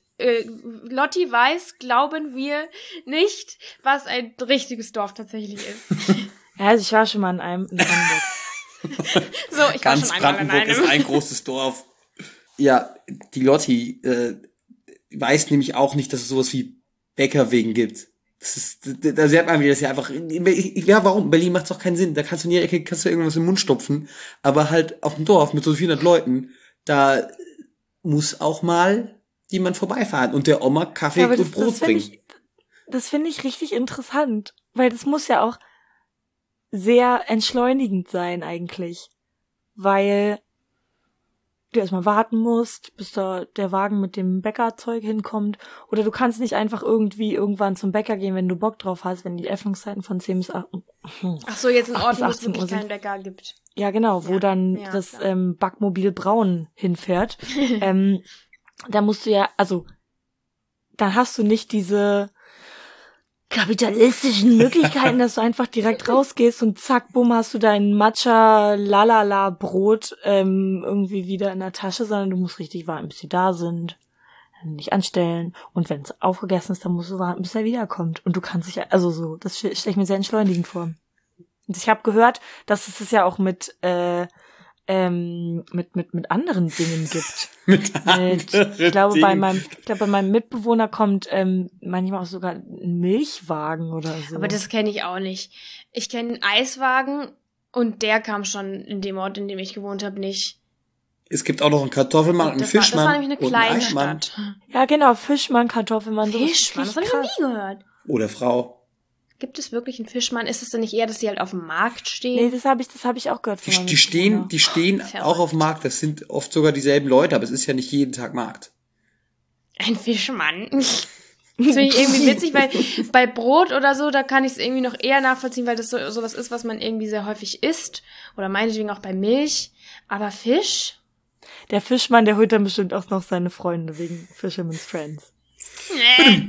Lotti weiß, glauben wir nicht, was ein richtiges Dorf tatsächlich ist. Ja, also ich war schon mal in Brandenburg. So, ich Ganz war schon einmal in Brandenburg ist einem. ein großes Dorf. Ja, die Lotti weiß nämlich auch nicht, dass es sowas wie Bäckerwegen gibt. Das ist, da sieht man, wie das ja einfach, ja, warum? Berlin macht's doch keinen Sinn. Da kannst du in jeder Ecke, kannst du irgendwas im Mund stopfen. Aber halt auf dem Dorf mit so 400 Leuten, da muss auch mal jemand vorbeifahren und der Oma Kaffee Ja, aber und Brot bringen. Das finde ich richtig interessant, weil das muss ja auch sehr entschleunigend sein eigentlich, weil du erstmal warten musst, bis da der Wagen mit dem Bäckerzeug hinkommt, oder du kannst nicht einfach irgendwie irgendwann zum Bäcker gehen, wenn du Bock drauf hast, wenn die Öffnungszeiten von 10 bis 8, Ach so, jetzt in 8 Orten, bis wo es 18 wirklich Uhr sind. keinen Bäcker gibt. Ja, genau, wo Ja, dann ja, das klar. Backmobil Braun hinfährt. Da musst du ja, also, dann hast du nicht diese kapitalistischen Möglichkeiten, dass du einfach direkt rausgehst und zack, bumm, hast du dein Matcha-Lalala-Brot irgendwie wieder in der Tasche, sondern du musst richtig warten, bis sie da sind. Nicht anstellen. Und wenn es aufgegessen ist, dann musst du warten, bis er wiederkommt. Und du kannst dich, also so, das stelle ich mir sehr entschleunigend vor. Und ich habe gehört, dass es ja auch mit anderen Dingen gibt. Ich glaube, bei meinem Mitbewohner kommt manchmal auch sogar ein Milchwagen oder so. Aber das kenne ich auch nicht. Ich kenne einen Eiswagen und der kam schon in dem Ort, in dem ich gewohnt habe, nicht. Es gibt auch noch einen Kartoffelmann, einen Fischmann. Das war nämlich eine kleine Stadt. Ja, genau, Fischmann, Kartoffelmann. Fischmann, das habe ich noch nie gehört. Oder Frau. Gibt es wirklich einen Fischmann? Ist es denn nicht eher, dass die halt auf dem Markt stehen? Nee, das hab ich auch gehört. Die stehen auch auf dem Markt. Das sind oft sogar dieselben Leute, aber es ist ja nicht jeden Tag Markt. Ein Fischmann. Das finde ich irgendwie witzig, weil bei Brot oder so, da kann ich es irgendwie noch eher nachvollziehen, weil das sowas ist, was man irgendwie sehr häufig isst. Oder meinetwegen auch bei Milch. Aber Fisch? Der Fischmann, der holt dann bestimmt auch noch seine Freunde wegen Fisherman's Friends. Nee.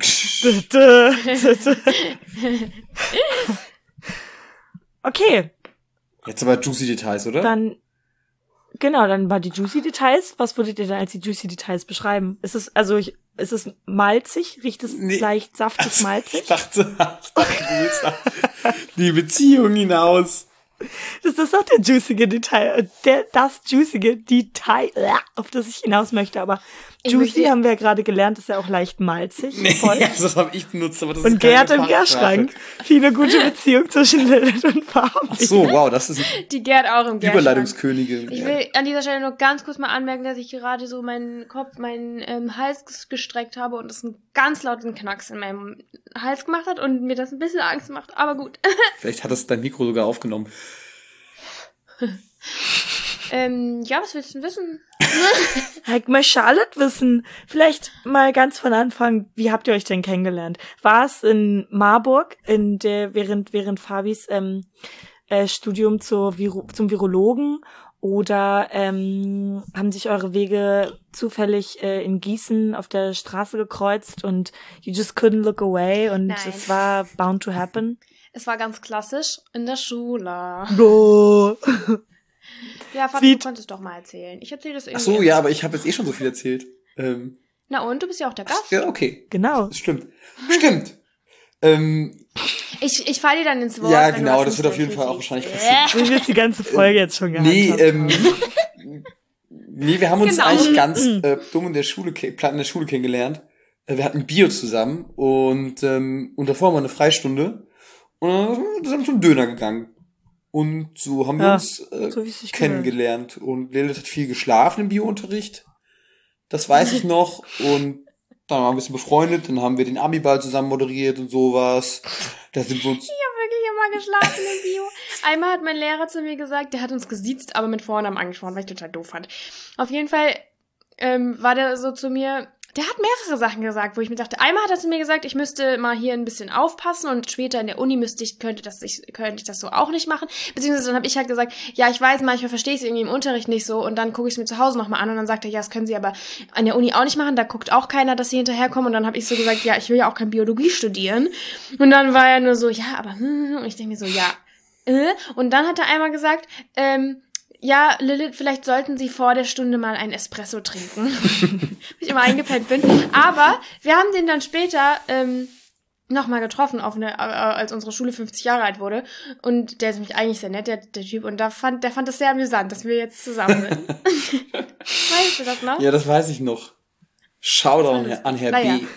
Okay. Jetzt aber Juicy Details, oder? Dann war die Juicy Details. Was würdet ihr dann als die Juicy Details beschreiben? Ist es malzig? Riecht es leicht saftig malzig? Ich dachte, du willst die Beziehung hinaus. Das ist auch der juicige Detail, das juicige Detail, auf das ich hinaus möchte. Aber juicy haben wir ja gerade gelernt, ist ja auch leicht malzig. Nee, das habe ich benutzt, aber das und ist keine Gerd im Gärschrank. Viele gute Beziehung zwischen Lilith und Fabi. Ach so, wow, das ist die Gerd auch im Gärschrank. Überleitungskönigin. Ich will an dieser Stelle nur ganz kurz mal anmerken, dass ich gerade so meinen Hals gestreckt habe und es einen ganz lauten Knacks in meinem Hals gemacht hat und mir das ein bisschen Angst macht, aber gut. Vielleicht hat das dein Mikro sogar aufgenommen. Ja, was willst du denn wissen? Ich möchte Charlotte wissen. Vielleicht mal ganz von Anfang, wie habt ihr euch denn kennengelernt? War es in Marburg, während Fabis Studium zum Virologen, oder haben sich eure Wege zufällig in Gießen auf der Straße gekreuzt und you just couldn't look away und Nein. es war bound to happen? Es war ganz klassisch in der Schule. Oh. Ja, Fabi, du konntest doch mal erzählen. Ich erzähle das irgendwie. Ach so, ja, aber ich habe jetzt schon so viel erzählt. Na und, du bist ja auch der Gast. Ja, okay. Genau. Das stimmt. Ich falle dir dann ins Wort. Ja, wenn genau, du das was wird auf jeden Fall auch wahrscheinlich passieren. Du wirst die ganze Folge jetzt schon gehandhabt haben. Nee, wir haben uns Genau. eigentlich ganz dumm in der Schule kennengelernt. Wir hatten Bio zusammen und davor war eine Freistunde und dann sind wir zum Döner gegangen. Und so haben wir uns so wie es sich kennengelernt. Und Lilith hat viel geschlafen im Bio-Unterricht. Das weiß ich noch. Und dann waren wir ein bisschen befreundet. Dann haben wir den Abi-Ball zusammen moderiert und sowas. Da sind wir uns... Ich habe wirklich immer geschlafen im Bio. Einmal hat mein Lehrer zu mir gesagt, der hat uns gesiezt, aber mit Vornamen angesprochen, weil ich total doof fand. Auf jeden Fall war der so zu mir... Der hat mehrere Sachen gesagt, wo ich mir dachte, einmal hat er zu mir gesagt, ich müsste mal hier ein bisschen aufpassen und später in der Uni könnte ich das so auch nicht machen. Beziehungsweise dann habe ich halt gesagt, ja, ich weiß, manchmal verstehe ich es irgendwie im Unterricht nicht so und dann gucke ich es mir zu Hause nochmal an und dann sagt er, ja, das können Sie aber an der Uni auch nicht machen, da guckt auch keiner, dass Sie hinterherkommen und dann habe ich so gesagt, ja, ich will ja auch kein Biologie studieren. Und dann war er nur so, ja, aber und ich denke mir so, ja, und dann hat er einmal gesagt, ja, Lilith, vielleicht sollten Sie vor der Stunde mal ein Espresso trinken. Weil ich immer eingepennt bin. Aber wir haben den dann später nochmal getroffen, als unsere Schule 50 Jahre alt wurde. Und der ist nämlich eigentlich sehr nett, der Typ. Und der fand das sehr amüsant, dass wir jetzt zusammen sind. Weißt du das noch? Ja, das weiß ich noch. Shoutout an Herr naja. B.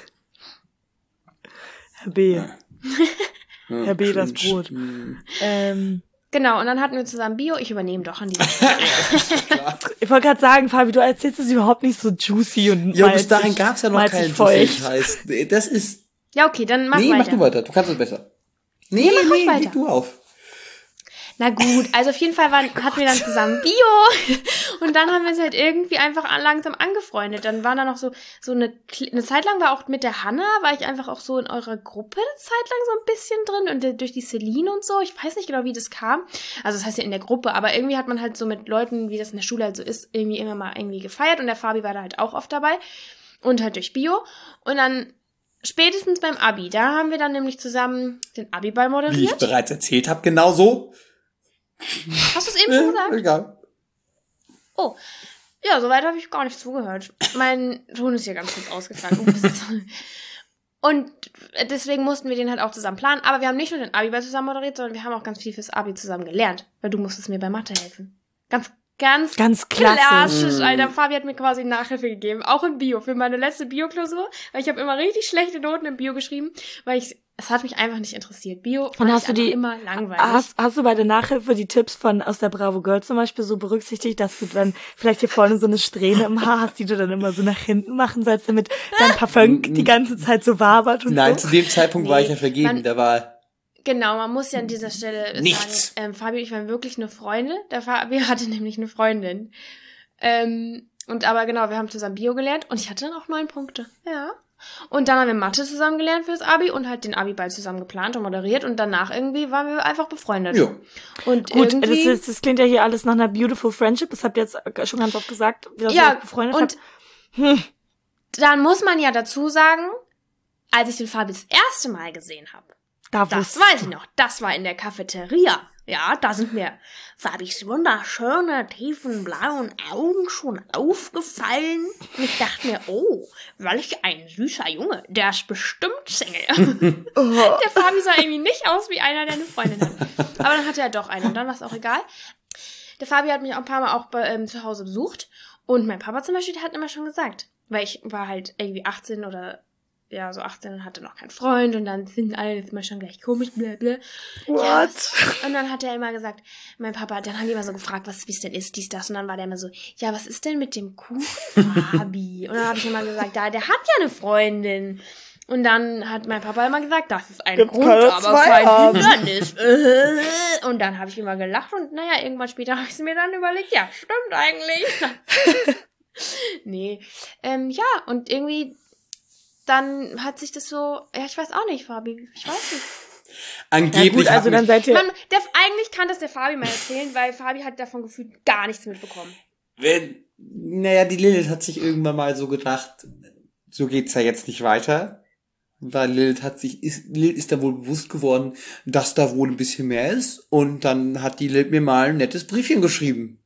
Herr B. Ja, Herr B, das cringe. Brot. Genau, und dann hatten wir zusammen Bio. Ich übernehme doch an dieser Stelle. Ich wollte gerade sagen, Fabi, du erzählst es überhaupt nicht so juicy und Ja, bis dahin gab's ja noch keinen Details. Das ist... Ja, okay, dann mach weiter. Nee, mach du weiter. Du kannst es besser. Nee, mach ruhig weiter. Leg du auf. Na gut, also auf jeden Fall hatten wir dann zusammen Bio und dann haben wir uns halt irgendwie einfach langsam angefreundet. Dann war da noch so eine Zeit lang war auch mit der Hanna, war ich einfach auch so in eurer Gruppe eine Zeit lang so ein bisschen drin und durch die Celine und so. Ich weiß nicht genau, wie das kam. Also das heißt ja in der Gruppe, aber irgendwie hat man halt so mit Leuten, wie das in der Schule halt so ist, irgendwie immer mal irgendwie gefeiert und der Fabi war da halt auch oft dabei und halt durch Bio und dann spätestens beim Abi, da haben wir dann nämlich zusammen den Abi-Ball Wie ich moderiert. bereits erzählt habe, genau so. Hast du es eben schon gesagt? Egal. Oh, ja, soweit habe ich gar nicht zugehört. Mein Ton ist hier ganz kurz ausgefallen. Und deswegen mussten wir den halt auch zusammen planen. Aber wir haben nicht nur den Abi-Ball zusammen moderiert, sondern wir haben auch ganz viel fürs Abi zusammen gelernt. Weil du musstest mir bei Mathe helfen. Ganz klassisch, Alter. Fabi hat mir quasi Nachhilfe gegeben. Auch in Bio. Für meine letzte Bio-Klausur. Weil ich habe immer richtig schlechte Noten in Bio geschrieben. Weil es hat mich einfach nicht interessiert. Bio Und hast du immer langweilig. Hast du bei der Nachhilfe die Tipps aus der Bravo Girl zum Beispiel so berücksichtigt, dass du dann vielleicht hier vorne so eine Strähne im Haar hast, die du dann immer so nach hinten machen sollst, damit dein Parfum die ganze Zeit so wabert und Nein, so? zu dem Zeitpunkt war ich ja vergeben. Da war Genau, man muss ja an dieser Stelle nichts. sagen, Fabi und ich waren wirklich nur Freunde. Der Fabi hatte nämlich eine Freundin. Aber genau, wir haben zusammen Bio gelernt und ich hatte dann auch 9 Punkte. Ja. Und dann haben wir Mathe zusammen gelernt fürs Abi und halt den Abi-Ball zusammen geplant und moderiert und danach irgendwie waren wir einfach befreundet. Ja. Und Gut, irgendwie, das klingt ja hier alles nach einer beautiful friendship. Das habt ihr jetzt schon ganz oft gesagt, wie ihr euch befreundet und habt. dann muss man ja dazu sagen, als ich den Fabi das erste Mal gesehen habe, das weiß ich noch, das war in der Cafeteria. Ja, da sind mir Fabis wunderschöne, tiefen, blauen Augen schon aufgefallen. Und ich dachte mir, oh, welch ein süßer Junge, der ist bestimmt Single. Der Fabi sah irgendwie nicht aus wie einer, der eine Freundin hat. Aber dann hatte er doch eine und dann war es auch egal. Der Fabi hat mich auch ein paar Mal auch zu Hause besucht. Und mein Papa zum Beispiel, der hat immer schon gesagt, weil ich war halt irgendwie 18 oder ja, so 18 und hatte noch keinen Freund und dann finden alle jetzt mal schon gleich komisch, blablabla. What? Ja, und dann hat er immer gesagt, mein Papa, dann haben die immer so gefragt, wie es denn ist, dies, das. Und dann war der immer so, ja, was ist denn mit dem Kuchen, Fabi? Und dann habe ich immer gesagt, ja, der hat ja eine Freundin. Und dann hat mein Papa immer gesagt, das ist ein Grund, aber kein Hindernis. Und dann habe ich immer gelacht und naja, irgendwann später habe ich es mir dann überlegt, ja, stimmt eigentlich. Nee, ja, und irgendwie dann hat sich das so, ja, ich weiß auch nicht, Fabi, ich weiß nicht. Angeblich. Ja, gut, also dann seid ihr... Eigentlich kann das der Fabi mal erzählen, weil Fabi hat davon gefühlt gar nichts mitbekommen. Die Lilith hat sich irgendwann mal so gedacht, so geht's ja jetzt nicht weiter. Weil Lilith ist da wohl bewusst geworden, dass da wohl ein bisschen mehr ist. Und dann hat die Lilith mir mal ein nettes Briefchen geschrieben.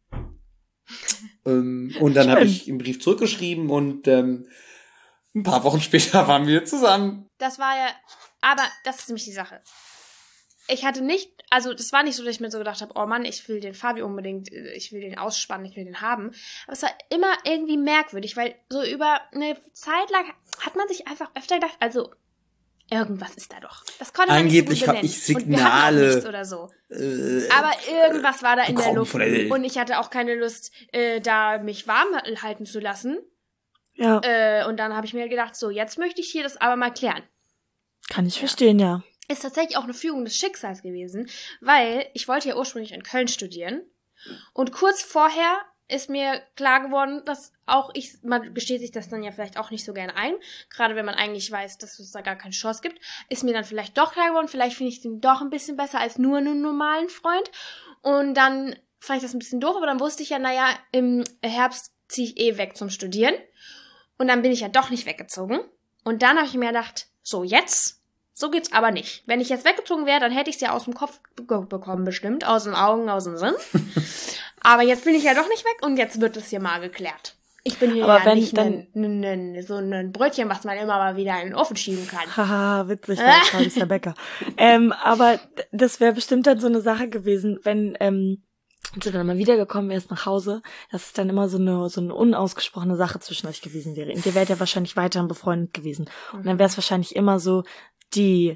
Und dann habe ich einen Brief zurückgeschrieben und ein paar Wochen später waren wir zusammen. Das war ja, aber das ist nämlich die Sache. Ich hatte nicht, also das war nicht so, dass ich mir so gedacht habe, oh Mann, ich will den Fabi unbedingt, ich will den ausspannen, ich will den haben. Aber es war immer irgendwie merkwürdig, weil so über eine Zeit lang hat man sich einfach öfter gedacht, also irgendwas ist da doch. Das konnte man Angeblich nicht so gut habe benennen. ich Signale. Und wir hatten auch nichts oder so. Aber irgendwas war da in der Luft. Und ich hatte auch keine Lust, da mich warm halten zu lassen. Ja. Und dann habe ich mir gedacht, so, jetzt möchte ich hier das aber mal klären. Kann ich verstehen, ja. Ist tatsächlich auch eine Fügung des Schicksals gewesen, weil ich wollte ja ursprünglich in Köln studieren. Und kurz vorher ist mir klar geworden, dass auch man gesteht sich das dann ja vielleicht auch nicht so gerne ein, gerade wenn man eigentlich weiß, dass es da gar keine Chance gibt, ist mir dann vielleicht doch klar geworden, vielleicht finde ich den doch ein bisschen besser als nur einen normalen Freund. Und dann fand ich das ein bisschen doof, aber dann wusste ich ja, naja, im Herbst ziehe ich weg zum Studieren. Und dann bin ich ja doch nicht weggezogen. Und dann habe ich mir gedacht, so jetzt, so geht's aber nicht. Wenn ich jetzt weggezogen wäre, dann hätte ich es ja aus dem Kopf bekommen bestimmt, aus den Augen, aus dem Sinn. Aber jetzt bin ich ja doch nicht weg und jetzt wird es hier mal geklärt. Ich bin hier aber ja nicht so ein Brötchen, was man immer mal wieder in den Ofen schieben kann. Haha, witzig, das ist der Bäcker. Aber das wäre bestimmt dann so eine Sache gewesen, wenn du dann mal wiedergekommen wärst nach Hause, dass es dann immer so eine unausgesprochene Sache zwischen euch gewesen wäre. Und ihr wärt ja wahrscheinlich weiterhin befreundet gewesen. Und dann wäre es wahrscheinlich immer so die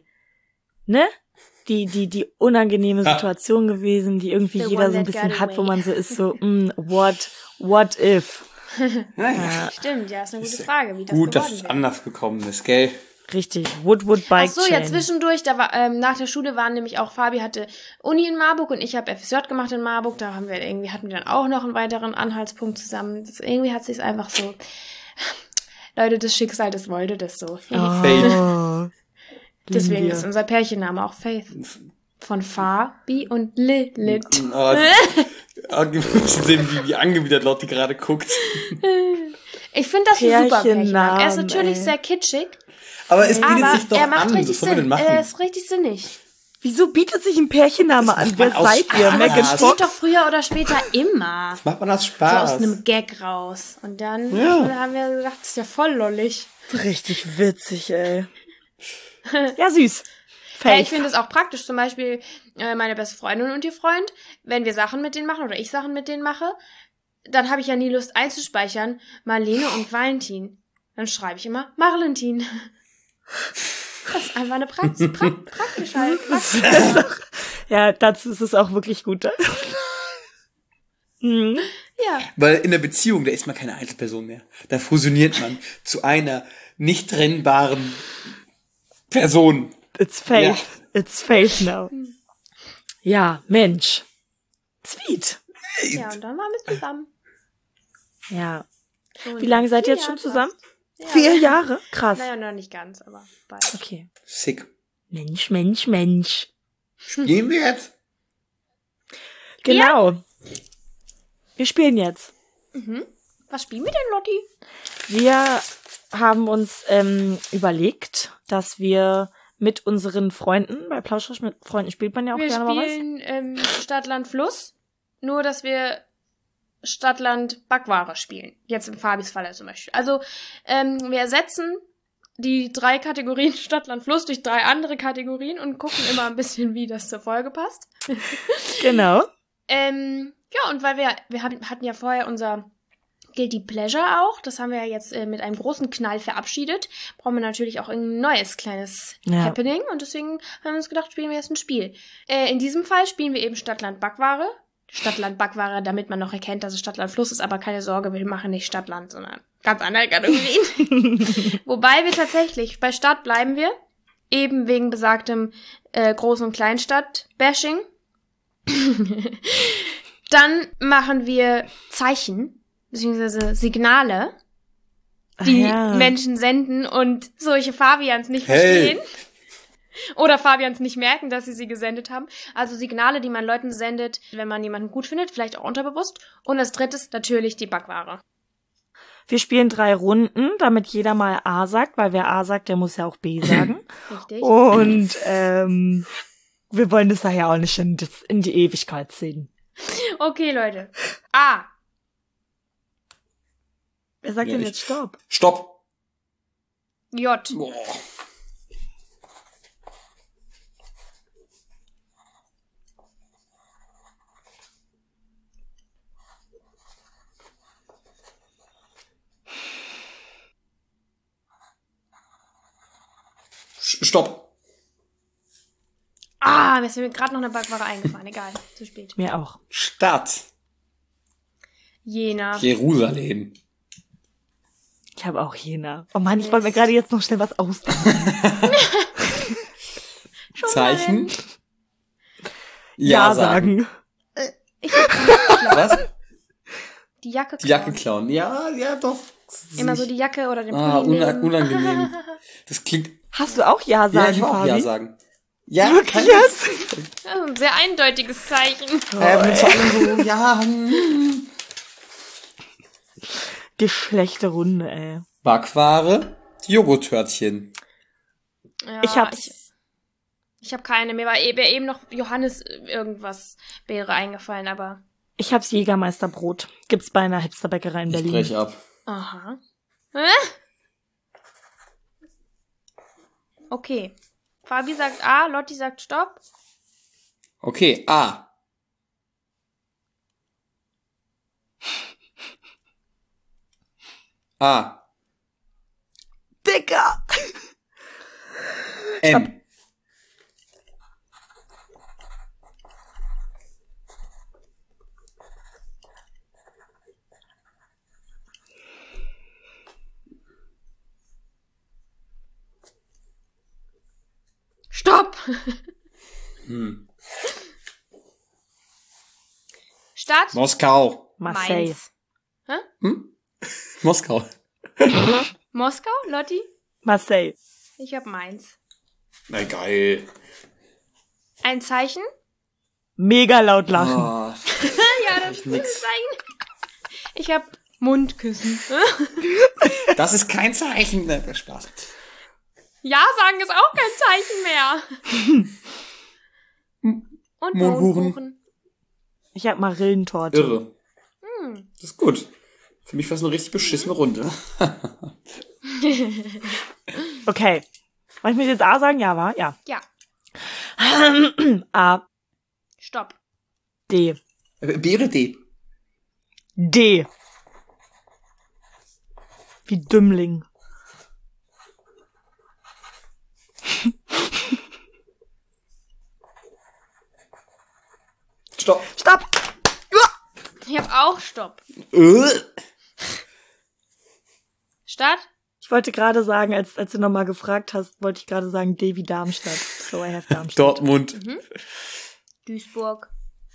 unangenehme Situation gewesen, die irgendwie jeder so ein bisschen hat, wo man so ist, so, what if? Naja. Stimmt, ja, ist eine gute Frage, wie das Gut, dass geworden es wäre. anders gekommen ist, gell? Richtig, Wood Bike Ach so, ja, Chain. zwischendurch, da war, nach der Schule waren nämlich auch, Fabi hatte Uni in Marburg und ich habe FSJ gemacht in Marburg, da hatten wir dann auch noch einen weiteren Anhaltspunkt zusammen. Irgendwie hat sich's einfach so, Leute, das Schicksal, das wollte das so. Oh, Deswegen ist unser Pärchenname auch Faith. Von Fabi und Lilith. Wie angewidert Lotti gerade guckt. Ich finde das ein super Pärchennamen, Pärchennamen. Er ist natürlich ey. sehr kitschig, Aber es bietet Aber sich doch er macht an. richtig Was sollen wir denn Sinn. machen? Er ist richtig sinnig. Wieso bietet sich ein Pärchenname Das an? macht Wer man aus seid ihr? Spaß. Megan Das Das Fox? geht doch früher oder später immer. Macht man aus So Spaß. aus einem Gag raus. Und dann Ja. haben wir gedacht, das ist ja voll lollig. Richtig witzig, ey. Ja, süß. Ja, Faith. ich finde es auch praktisch. Zum Beispiel meine beste Freundin und ihr Freund, wenn wir Sachen mit denen machen oder ich Sachen mit denen mache, dann habe ich ja nie Lust einzuspeichern, Marlene und Valentin. Dann schreibe ich immer Marlentin. Das ist einfach eine praktisch halt. Ja, dazu ist es auch wirklich gut. Mhm. Ja. Weil in der Beziehung, da ist man keine Einzelperson mehr. Da fusioniert man zu einer nicht trennbaren Person. It's Faith. Ja. It's Faith now. Ja, Mensch. Sweet. Ja, und dann waren wir zusammen. Ja. So, Wie lange seid ihr jetzt 4 schon Jahre zusammen? fast. 4 Jahre? Krass. Naja, noch nicht ganz, aber bald. Okay. Sick. Mensch, Mensch, Mensch. Gehen wir jetzt? Genau. Wir spielen jetzt. Was spielen wir denn, Lotti? Wir haben uns überlegt, dass wir mit unseren Freunden, bei Plauscherisch mit Freunden spielt man ja auch Wir gerne mal was. spielen Stadt, Land, Fluss. Nur, dass wir Stadt, Land, Backware spielen. Jetzt im Fabis Falle zum Beispiel. Also, wir ersetzen die 3 Kategorien Stadt, Land, Fluss durch 3 andere Kategorien und gucken immer ein bisschen, wie das zur Folge passt. Genau. Ja, und weil wir hatten ja vorher unser Guilty Pleasure auch. Das haben wir ja jetzt mit einem großen Knall verabschiedet. Brauchen wir natürlich auch ein neues kleines Happening. Und deswegen haben wir uns gedacht, spielen wir jetzt ein Spiel. In diesem Fall spielen wir eben Stadt, Land, Backware. Stadt, Land, Backware, damit man noch erkennt, dass es Stadt, Land, Fluss ist. Aber keine Sorge, wir machen nicht Stadt, Land, sondern ganz andere Kategorien. Wobei wir tatsächlich, bei Stadt bleiben wir. Eben wegen besagtem Groß- und Kleinstadt-Bashing. Dann machen wir Zeichen, beziehungsweise Signale, die Menschen senden und solche Fabians nicht verstehen. Oder Fabians nicht merken, dass sie gesendet haben. Also Signale, die man Leuten sendet, wenn man jemanden gut findet, vielleicht auch unterbewusst. Und als drittes natürlich die Backware. Wir spielen 3 Runden, damit jeder mal A sagt, weil wer A sagt, der muss ja auch B sagen. Richtig. Und wir wollen das daher auch nicht in die Ewigkeit ziehen. Okay, Leute. A. Wer sagt Ja, denn ich- jetzt Stopp? Stopp. J. Boah. Stopp. Ah, mir ist mir gerade noch eine Backware eingefallen. Egal, zu spät. Mir auch. Stadt. Jena. Jerusalem. Ich habe auch Jena. Oh Mann, ich wollte mir gerade jetzt noch schnell was ausdenken. Zeichen. Ja sagen. Was? Die Jacke Die Jacke klauen. klauen. Ja, doch. Immer so die Jacke oder den Ah, Pulli nehmen. unangenehm. Das klingt. Hast du auch Ja Ja, sagen, ich will auch Fabi? Ja sagen. Ja, Wirklich kann jetzt? Das ist ein sehr eindeutiges Zeichen. vor allem so, ja. Geschlechte Runde, ey. Backware. Joghurttörtchen. Ja, Ich hab's. Ich habe keine. Mir war eben noch Johannes irgendwas wäre eingefallen, aber. Ich hab's Jägermeisterbrot. Gibt's bei einer Hipsterbäckerei in Ich Berlin. brech ab. Aha. Okay. Fabi sagt A, Lotti sagt Stopp. Okay, A. A. Dicker! M. Stopp! Stadt. Moskau. Marseille. Mainz. Moskau. Moskau, Lotti? Marseille. Ich hab Mainz. Na geil. Ein Zeichen? Mega laut lachen. Oh, Ja, das ist ein gutes Zeichen. Ich hab Mundküssen. das ist kein Zeichen. Ne, Spaß. Ja sagen ist auch kein Zeichen mehr. Und Mondkuchen. Ich hab Marillentorte. Irre. Das ist gut. Für mich war es eine richtig beschissene Runde. Okay. Soll ich mir jetzt A sagen? Ja, war? Ja. Ja. A. Stopp. D. B oder D? D. Wie Dümmling. Stopp. Stopp! Ich hab auch Stopp. Start? Ich wollte gerade sagen, als du nochmal gefragt hast, wollte ich gerade sagen D wie Darmstadt. So, I have Darmstadt. Dortmund. Duisburg.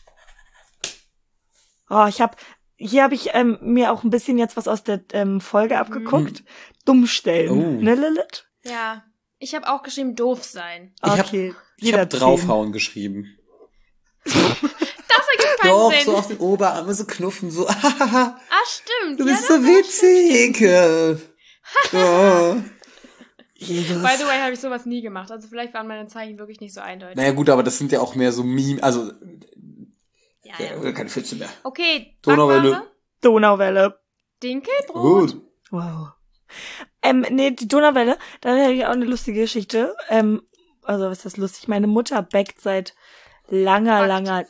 Oh, hier habe ich mir auch ein bisschen jetzt was aus der Folge abgeguckt. Dummstellen. Oh. Ne, Lilith? Ja. Ich habe auch geschrieben, doof sein. Okay. Ich jeder hab draufhauen geschrieben. Das ergibt keinen Doch, Sinn. so auf den Oberarm, so knuffen, so. Ah, stimmt. Du Ja, bist so witzig. Oh. Jesus. By the way, habe ich sowas nie gemacht. Also vielleicht waren meine Zeichen wirklich nicht so eindeutig. Naja gut, aber das sind ja auch mehr so Meme, also Ja. keine Pfütze mehr. Okay, Donauwelle. Backware, Donauwelle. Dinkelbrot. Gut. Wow. Nee, die Donauwelle, da habe ich auch eine lustige Geschichte. Also, was ist das lustig? Meine Mutter backt seit langer.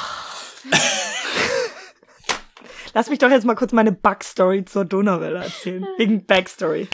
Lass mich doch jetzt mal kurz meine Backstory zur Donauwelle erzählen. Wegen Backstory.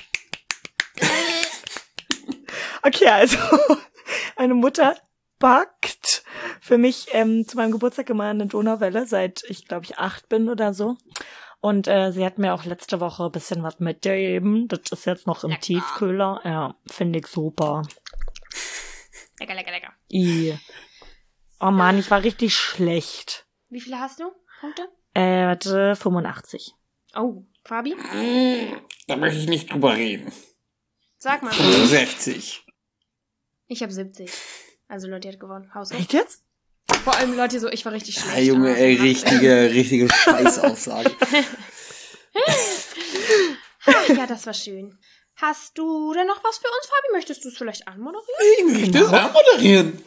Okay, also, meine Mutter backt für mich zu meinem Geburtstag immer eine Donauwelle, seit ich, glaube ich, 8 bin oder so. Und sie hat mir auch letzte Woche ein bisschen was mitgegeben. Das ist jetzt noch im Lecker. Tiefkühler. Ja, finde ich super. Lecker. Oh Mann, ich war richtig schlecht. Wie viele hast du? Punkte? Warte, 85. Oh, Fabi? Da möchte ich nicht drüber reden. Sag mal. 60. Ich habe 70. Also Leute hat gewonnen. Haus hoch. Echt jetzt? Vor allem Leute so, ich war richtig schlecht. Ja, Junge, aber- richtige Scheißaussage. Ja, das war schön. Hast du denn noch was für uns, Fabi? Möchtest du es vielleicht anmoderieren? Ich möchte es anmoderieren.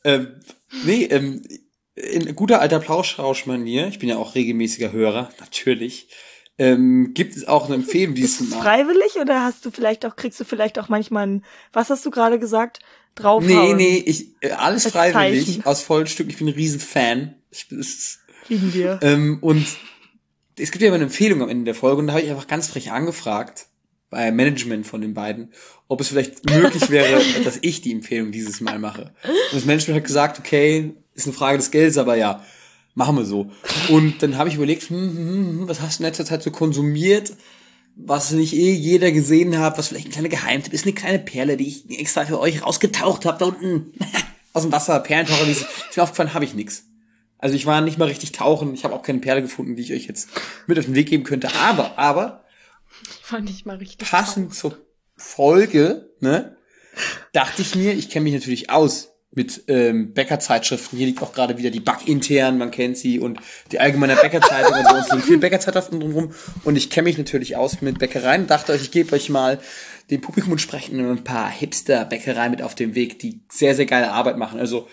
In guter alter Plauschrausch-Manier, ich bin ja auch regelmäßiger Hörer, natürlich, gibt es auch eine Empfehlung, die Ist es freiwillig oder kriegst du vielleicht auch manchmal was hast du gerade gesagt? Draufhauen. Nee, alles Als freiwillig, Zeichen. aus vollen Stück, ich bin ein Riesenfan. Lieben wir. Und es gibt ja immer eine Empfehlung am Ende der Folge und da habe ich einfach ganz frech angefragt, bei Management von den beiden, ob es vielleicht möglich wäre, dass ich die Empfehlung dieses Mal mache. Und das Management hat gesagt, okay, ist eine Frage des Geldes, aber ja, machen wir so. Und dann habe ich überlegt, was hast du in letzter Zeit so konsumiert, was nicht jeder gesehen hat, was vielleicht ein kleiner Geheimtipp ist, eine kleine Perle, die ich extra für euch rausgetaucht habe, da unten aus dem Wasser, Perlentaucher, ist mir aufgefallen, habe ich nix. Also ich war nicht mal richtig tauchen, ich habe auch keine Perle gefunden, die ich euch jetzt mit auf den Weg geben könnte, aber Fand ich mal richtig passend zur Folge, ne, dachte ich mir, ich kenne mich natürlich aus mit Bäckerzeitschriften. Hier liegt auch gerade wieder die Backintern, man kennt sie, und die allgemeine Bäckerzeitung, und bei uns liegen viele Bäckerzeitschriften drumherum. Und ich kenne mich natürlich aus mit Bäckereien. Dachte euch, ich gebe euch mal dem Publikum entsprechend ein paar Hipster-Bäckereien mit auf den Weg, die sehr, sehr geile Arbeit machen. Also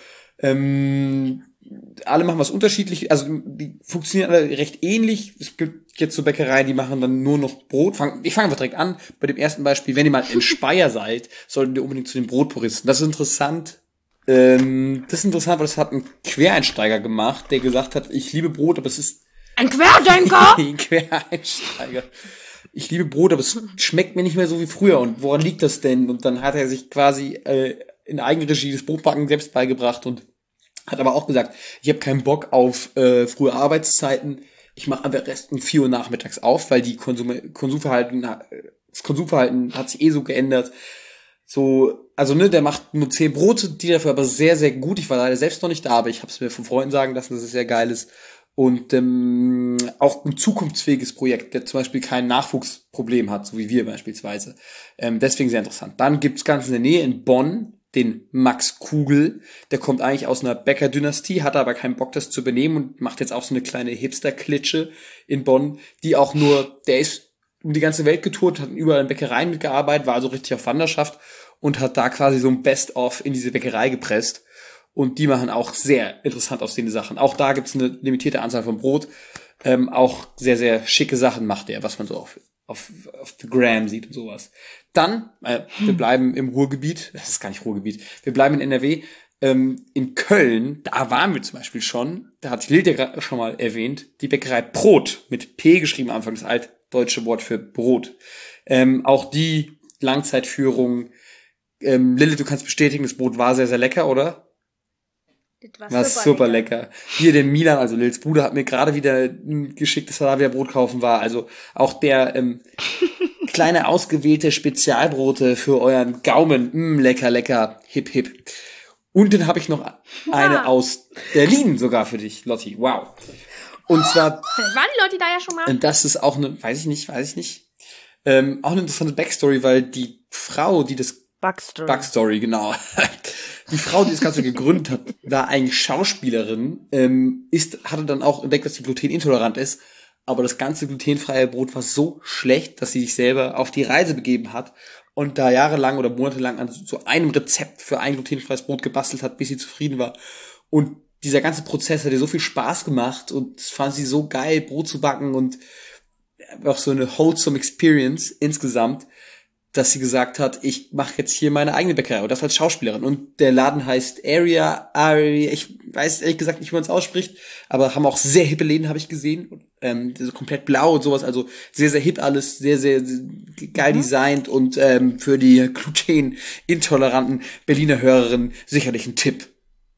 alle machen was unterschiedlich, also die funktionieren alle recht ähnlich. Es gibt jetzt so Bäckereien, die machen dann nur noch Brot. Ich fange einfach direkt an bei dem ersten Beispiel. Wenn ihr mal in Speyer seid, solltet ihr unbedingt zu den Brotpuristen. Das ist interessant. Weil das hat ein Quereinsteiger gemacht, der gesagt hat, ich liebe Brot, aber es ist Ein Querdenker! ein Quereinsteiger. Ich liebe Brot, aber es schmeckt mir nicht mehr so wie früher. Und woran liegt das denn? Und dann hat er sich quasi in Eigenregie das Brotbacken selbst beigebracht und hat aber auch gesagt, ich habe keinen Bock auf frühe Arbeitszeiten. Ich mache einfach erst um 4 Uhr nachmittags auf, weil die Konsumverhalten hat sich so geändert. So, also der macht nur 10 Brote, die dafür aber sehr, sehr gut. Ich war leider selbst noch nicht da, aber ich habe es mir von Freunden sagen lassen, dass es sehr geil ist. Und auch ein zukunftsfähiges Projekt, der zum Beispiel kein Nachwuchsproblem hat, so wie wir beispielsweise. Deswegen sehr interessant. Dann gibt's ganz in der Nähe in Bonn den Max Kugel. Der kommt eigentlich aus einer Bäckerdynastie, hat aber keinen Bock, das zu übernehmen und macht jetzt auch so eine kleine Hipster-Klitsche in Bonn, die auch der ist um die ganze Welt getourt, hat überall in Bäckereien mitgearbeitet, war also richtig auf Wanderschaft und hat da quasi so ein Best-of in diese Bäckerei gepresst. Und die machen auch sehr interessant aussehende Sachen. Auch da gibt's eine limitierte Anzahl von Brot. Auch sehr, sehr schicke Sachen macht er, was man so auf the Gram sieht und sowas. Dann, wir bleiben im Ruhrgebiet. Das ist gar nicht Ruhrgebiet. Wir bleiben in NRW. In Köln, da waren wir zum Beispiel schon. Da hat Lilith ja gerade schon mal erwähnt. Die Bäckerei Brot mit P geschrieben am Anfang, das altdeutsche Wort für Brot. Auch die Langzeitführung. Lilith, du kannst bestätigen, das Brot war sehr, sehr lecker, oder? Das War super lecker. Hier der Milan, also Lils Bruder, hat mir gerade wieder geschickt, dass er da wieder Brot kaufen war. Also auch der kleine ausgewählte Spezialbrote für euren Gaumen. Lecker, lecker, hip, hip. Und dann habe ich noch eine aus Berlin sogar für dich, Lotti. Wow. Und zwar... Vielleicht waren die Leute da ja schon mal. Und das ist auch eine, weiß ich nicht. Auch eine interessante Backstory, weil die Frau, die das... Backstory, genau. Die Frau, die das Ganze gegründet hat, war eigentlich Schauspielerin, hatte dann auch entdeckt, dass sie glutenintolerant ist, aber das ganze glutenfreie Brot war so schlecht, dass sie sich selber auf die Reise begeben hat und da jahrelang oder monatelang an so einem Rezept für ein glutenfreies Brot gebastelt hat, bis sie zufrieden war. Und dieser ganze Prozess hat ihr so viel Spaß gemacht und fand sie so geil, Brot zu backen und auch so eine wholesome Experience insgesamt, dass sie gesagt hat, ich mache jetzt hier meine eigene Bäckerei und das als Schauspielerin. Und der Laden heißt Area, ich weiß ehrlich gesagt nicht, wie man es ausspricht, aber haben auch sehr hippe Läden, habe ich gesehen. So komplett blau und sowas, also sehr, sehr hip alles, sehr, sehr geil designt und für die glutenintoleranten Berliner Hörerinnen sicherlich ein Tipp.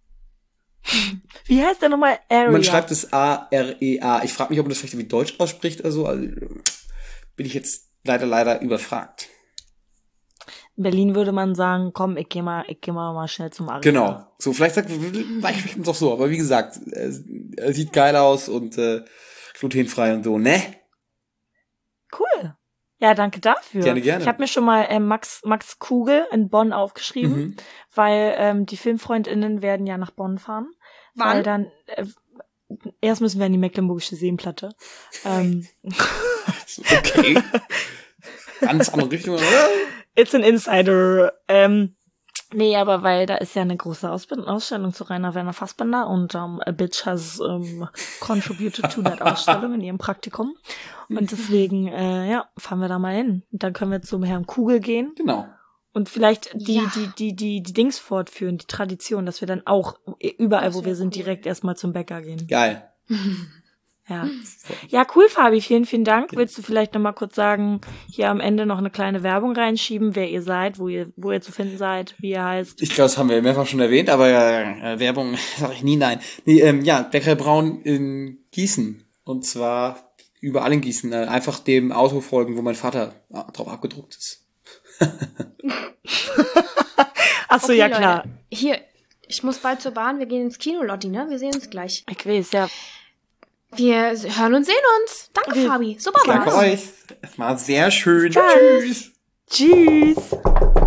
Wie heißt der nochmal? Area? Man schreibt es A-R-E-A. Ich frage mich, ob man das vielleicht irgendwie Deutsch ausspricht oder so. Also, bin ich jetzt leider überfragt. In Berlin würde man sagen, komm, ich geh mal schnell zum Arena. Genau. So, vielleicht sagt man doch so, aber wie gesagt, sieht geil aus und glutenfrei und so, ne? Cool. Ja, danke dafür. Gerne. Ich habe mir schon mal Max Kugel in Bonn aufgeschrieben, weil die Filmfreundinnen werden ja nach Bonn fahren. Wann? Weil dann erst müssen wir in die Mecklenburgische Seenplatte. Okay. Ganz andere Richtung, oder? It's an Insider. Nee, aber weil da ist ja eine große Ausstellung zu Rainer Werner Fassbinder und a bitch has contributed to that Ausstellung in ihrem Praktikum. Und deswegen, fahren wir da mal hin. Und dann können wir zum Herrn Kugel gehen. Genau. Und vielleicht die Dings fortführen, die Tradition, dass wir dann auch überall, wo wir sind, direkt erstmal zum Bäcker gehen. Geil. Ja, cool, Fabi, vielen Dank. Willst du vielleicht noch mal kurz sagen, hier am Ende noch eine kleine Werbung reinschieben, wer ihr seid, wo ihr zu finden seid, wie ihr heißt? Ich glaube, das haben wir mehrfach schon erwähnt, aber Werbung sage ich nie nein. Bäckerei Braun in Gießen. Und zwar überall in Gießen. Einfach dem Auto folgen, wo mein Vater drauf abgedruckt ist. Ach so, Okay, ja klar. Leute, hier, ich muss bald zur Bahn, wir gehen ins Kino, Lotti, ne? Wir sehen uns gleich. Ich weiß, ja. Wir hören und sehen uns. Danke, Fabi. Super Danke war's. euch. Es war sehr schön. Tschüss. Tschüss. Tschüss.